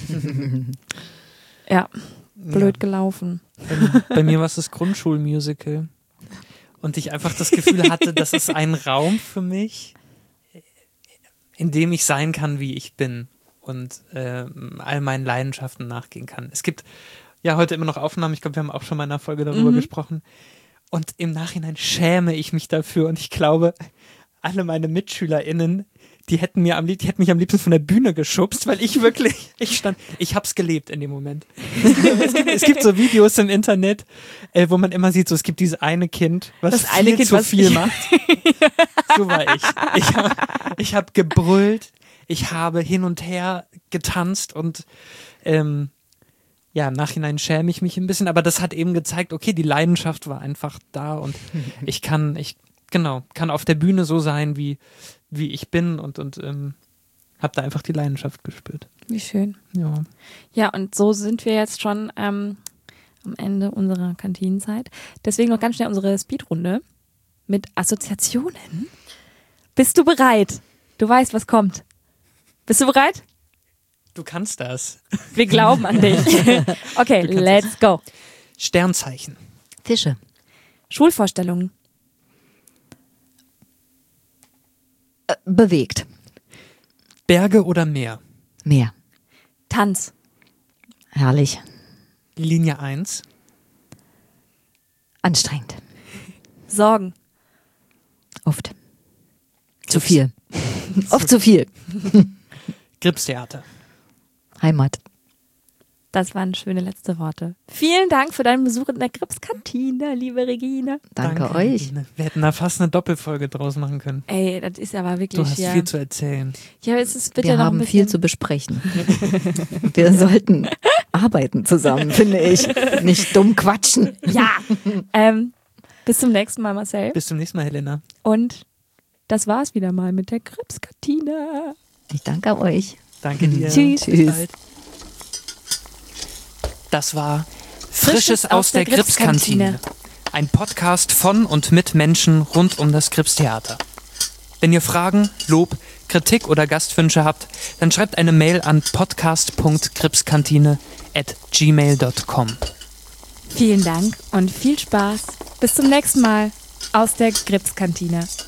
[SPEAKER 1] Ja, blöd
[SPEAKER 2] Ja.
[SPEAKER 1] gelaufen.
[SPEAKER 2] Bei, bei mir war es das Grundschulmusical. Und ich einfach das Gefühl hatte, das ist ein Raum für mich, in dem ich sein kann, wie ich bin. Und äh, all meinen Leidenschaften nachgehen kann. Es gibt ja heute immer noch Aufnahmen, ich glaube, wir haben auch schon mal in einer Folge darüber
[SPEAKER 1] Mhm.
[SPEAKER 2] gesprochen. Und im Nachhinein schäme ich mich dafür und ich glaube, alle meine MitschülerInnen, die hätten mir am lieb- die hätten mich am liebsten von der Bühne geschubst, weil ich wirklich, ich stand, ich hab's gelebt in dem Moment. Es gibt, es gibt so Videos im Internet, äh, wo man immer sieht, so es gibt dieses eine Kind, was
[SPEAKER 1] Das
[SPEAKER 2] viel
[SPEAKER 1] eine Kind,
[SPEAKER 2] zu
[SPEAKER 1] was
[SPEAKER 2] viel
[SPEAKER 1] ich-
[SPEAKER 2] macht. So war ich. Ich habe ich hab gebrüllt, ich habe hin und her getanzt und ähm, ja, im Nachhinein schäme ich mich ein bisschen, aber das hat eben gezeigt, okay, die Leidenschaft war einfach da und ich kann, ich, genau, kann auf der Bühne so sein, wie, wie ich bin und, und ähm, habe da einfach die Leidenschaft gespürt.
[SPEAKER 1] Wie schön.
[SPEAKER 2] Ja.
[SPEAKER 1] Ja, und so sind wir jetzt schon ähm, am Ende unserer Kantinenzeit. Deswegen noch ganz schnell unsere Speedrunde mit Assoziationen. Bist du bereit? Du weißt, was kommt. Bist du bereit?
[SPEAKER 2] Du kannst das.
[SPEAKER 1] Wir glauben an dich. Okay, let's go.
[SPEAKER 2] Sternzeichen.
[SPEAKER 3] Fische.
[SPEAKER 1] Schulvorstellungen.
[SPEAKER 3] Äh, bewegt.
[SPEAKER 2] Berge oder Meer?
[SPEAKER 3] Meer.
[SPEAKER 1] Tanz.
[SPEAKER 3] Herrlich.
[SPEAKER 2] Linie eins.
[SPEAKER 3] Anstrengend.
[SPEAKER 1] Sorgen.
[SPEAKER 3] Oft. Zu viel. Oft zu viel.
[SPEAKER 2] Gripstheater.
[SPEAKER 3] Heimat.
[SPEAKER 1] Das waren schöne letzte Worte. Vielen Dank für deinen Besuch in der Gripskantine, liebe Regina.
[SPEAKER 3] Danke, euch.
[SPEAKER 2] Regine. Wir hätten da fast eine Doppelfolge draus machen können.
[SPEAKER 1] Ey, das ist aber wirklich
[SPEAKER 2] Du hast
[SPEAKER 1] ja.
[SPEAKER 2] viel zu erzählen.
[SPEAKER 1] Ja, es ist bitte
[SPEAKER 3] Wir
[SPEAKER 1] noch
[SPEAKER 3] haben
[SPEAKER 1] ein bisschen
[SPEAKER 3] viel zu besprechen. Wir sollten arbeiten zusammen, finde ich. Nicht dumm quatschen.
[SPEAKER 1] Ja. ähm, bis zum nächsten Mal, Marcel.
[SPEAKER 2] Bis zum nächsten Mal, Helena.
[SPEAKER 1] Und das war's wieder mal mit der Gripskantine.
[SPEAKER 3] Ich danke euch.
[SPEAKER 2] Danke dir.
[SPEAKER 1] Tschüss.
[SPEAKER 2] Bis bald. Das war Frisches aus der Gripskantine. Ein Podcast von und mit Menschen rund um das Gripstheater. Wenn ihr Fragen, Lob, Kritik oder Gastwünsche habt, dann schreibt eine Mail an podcast punkt gripskantine at gmail punkt com.
[SPEAKER 1] Vielen Dank und viel Spaß. Bis zum nächsten Mal aus der Gripskantine.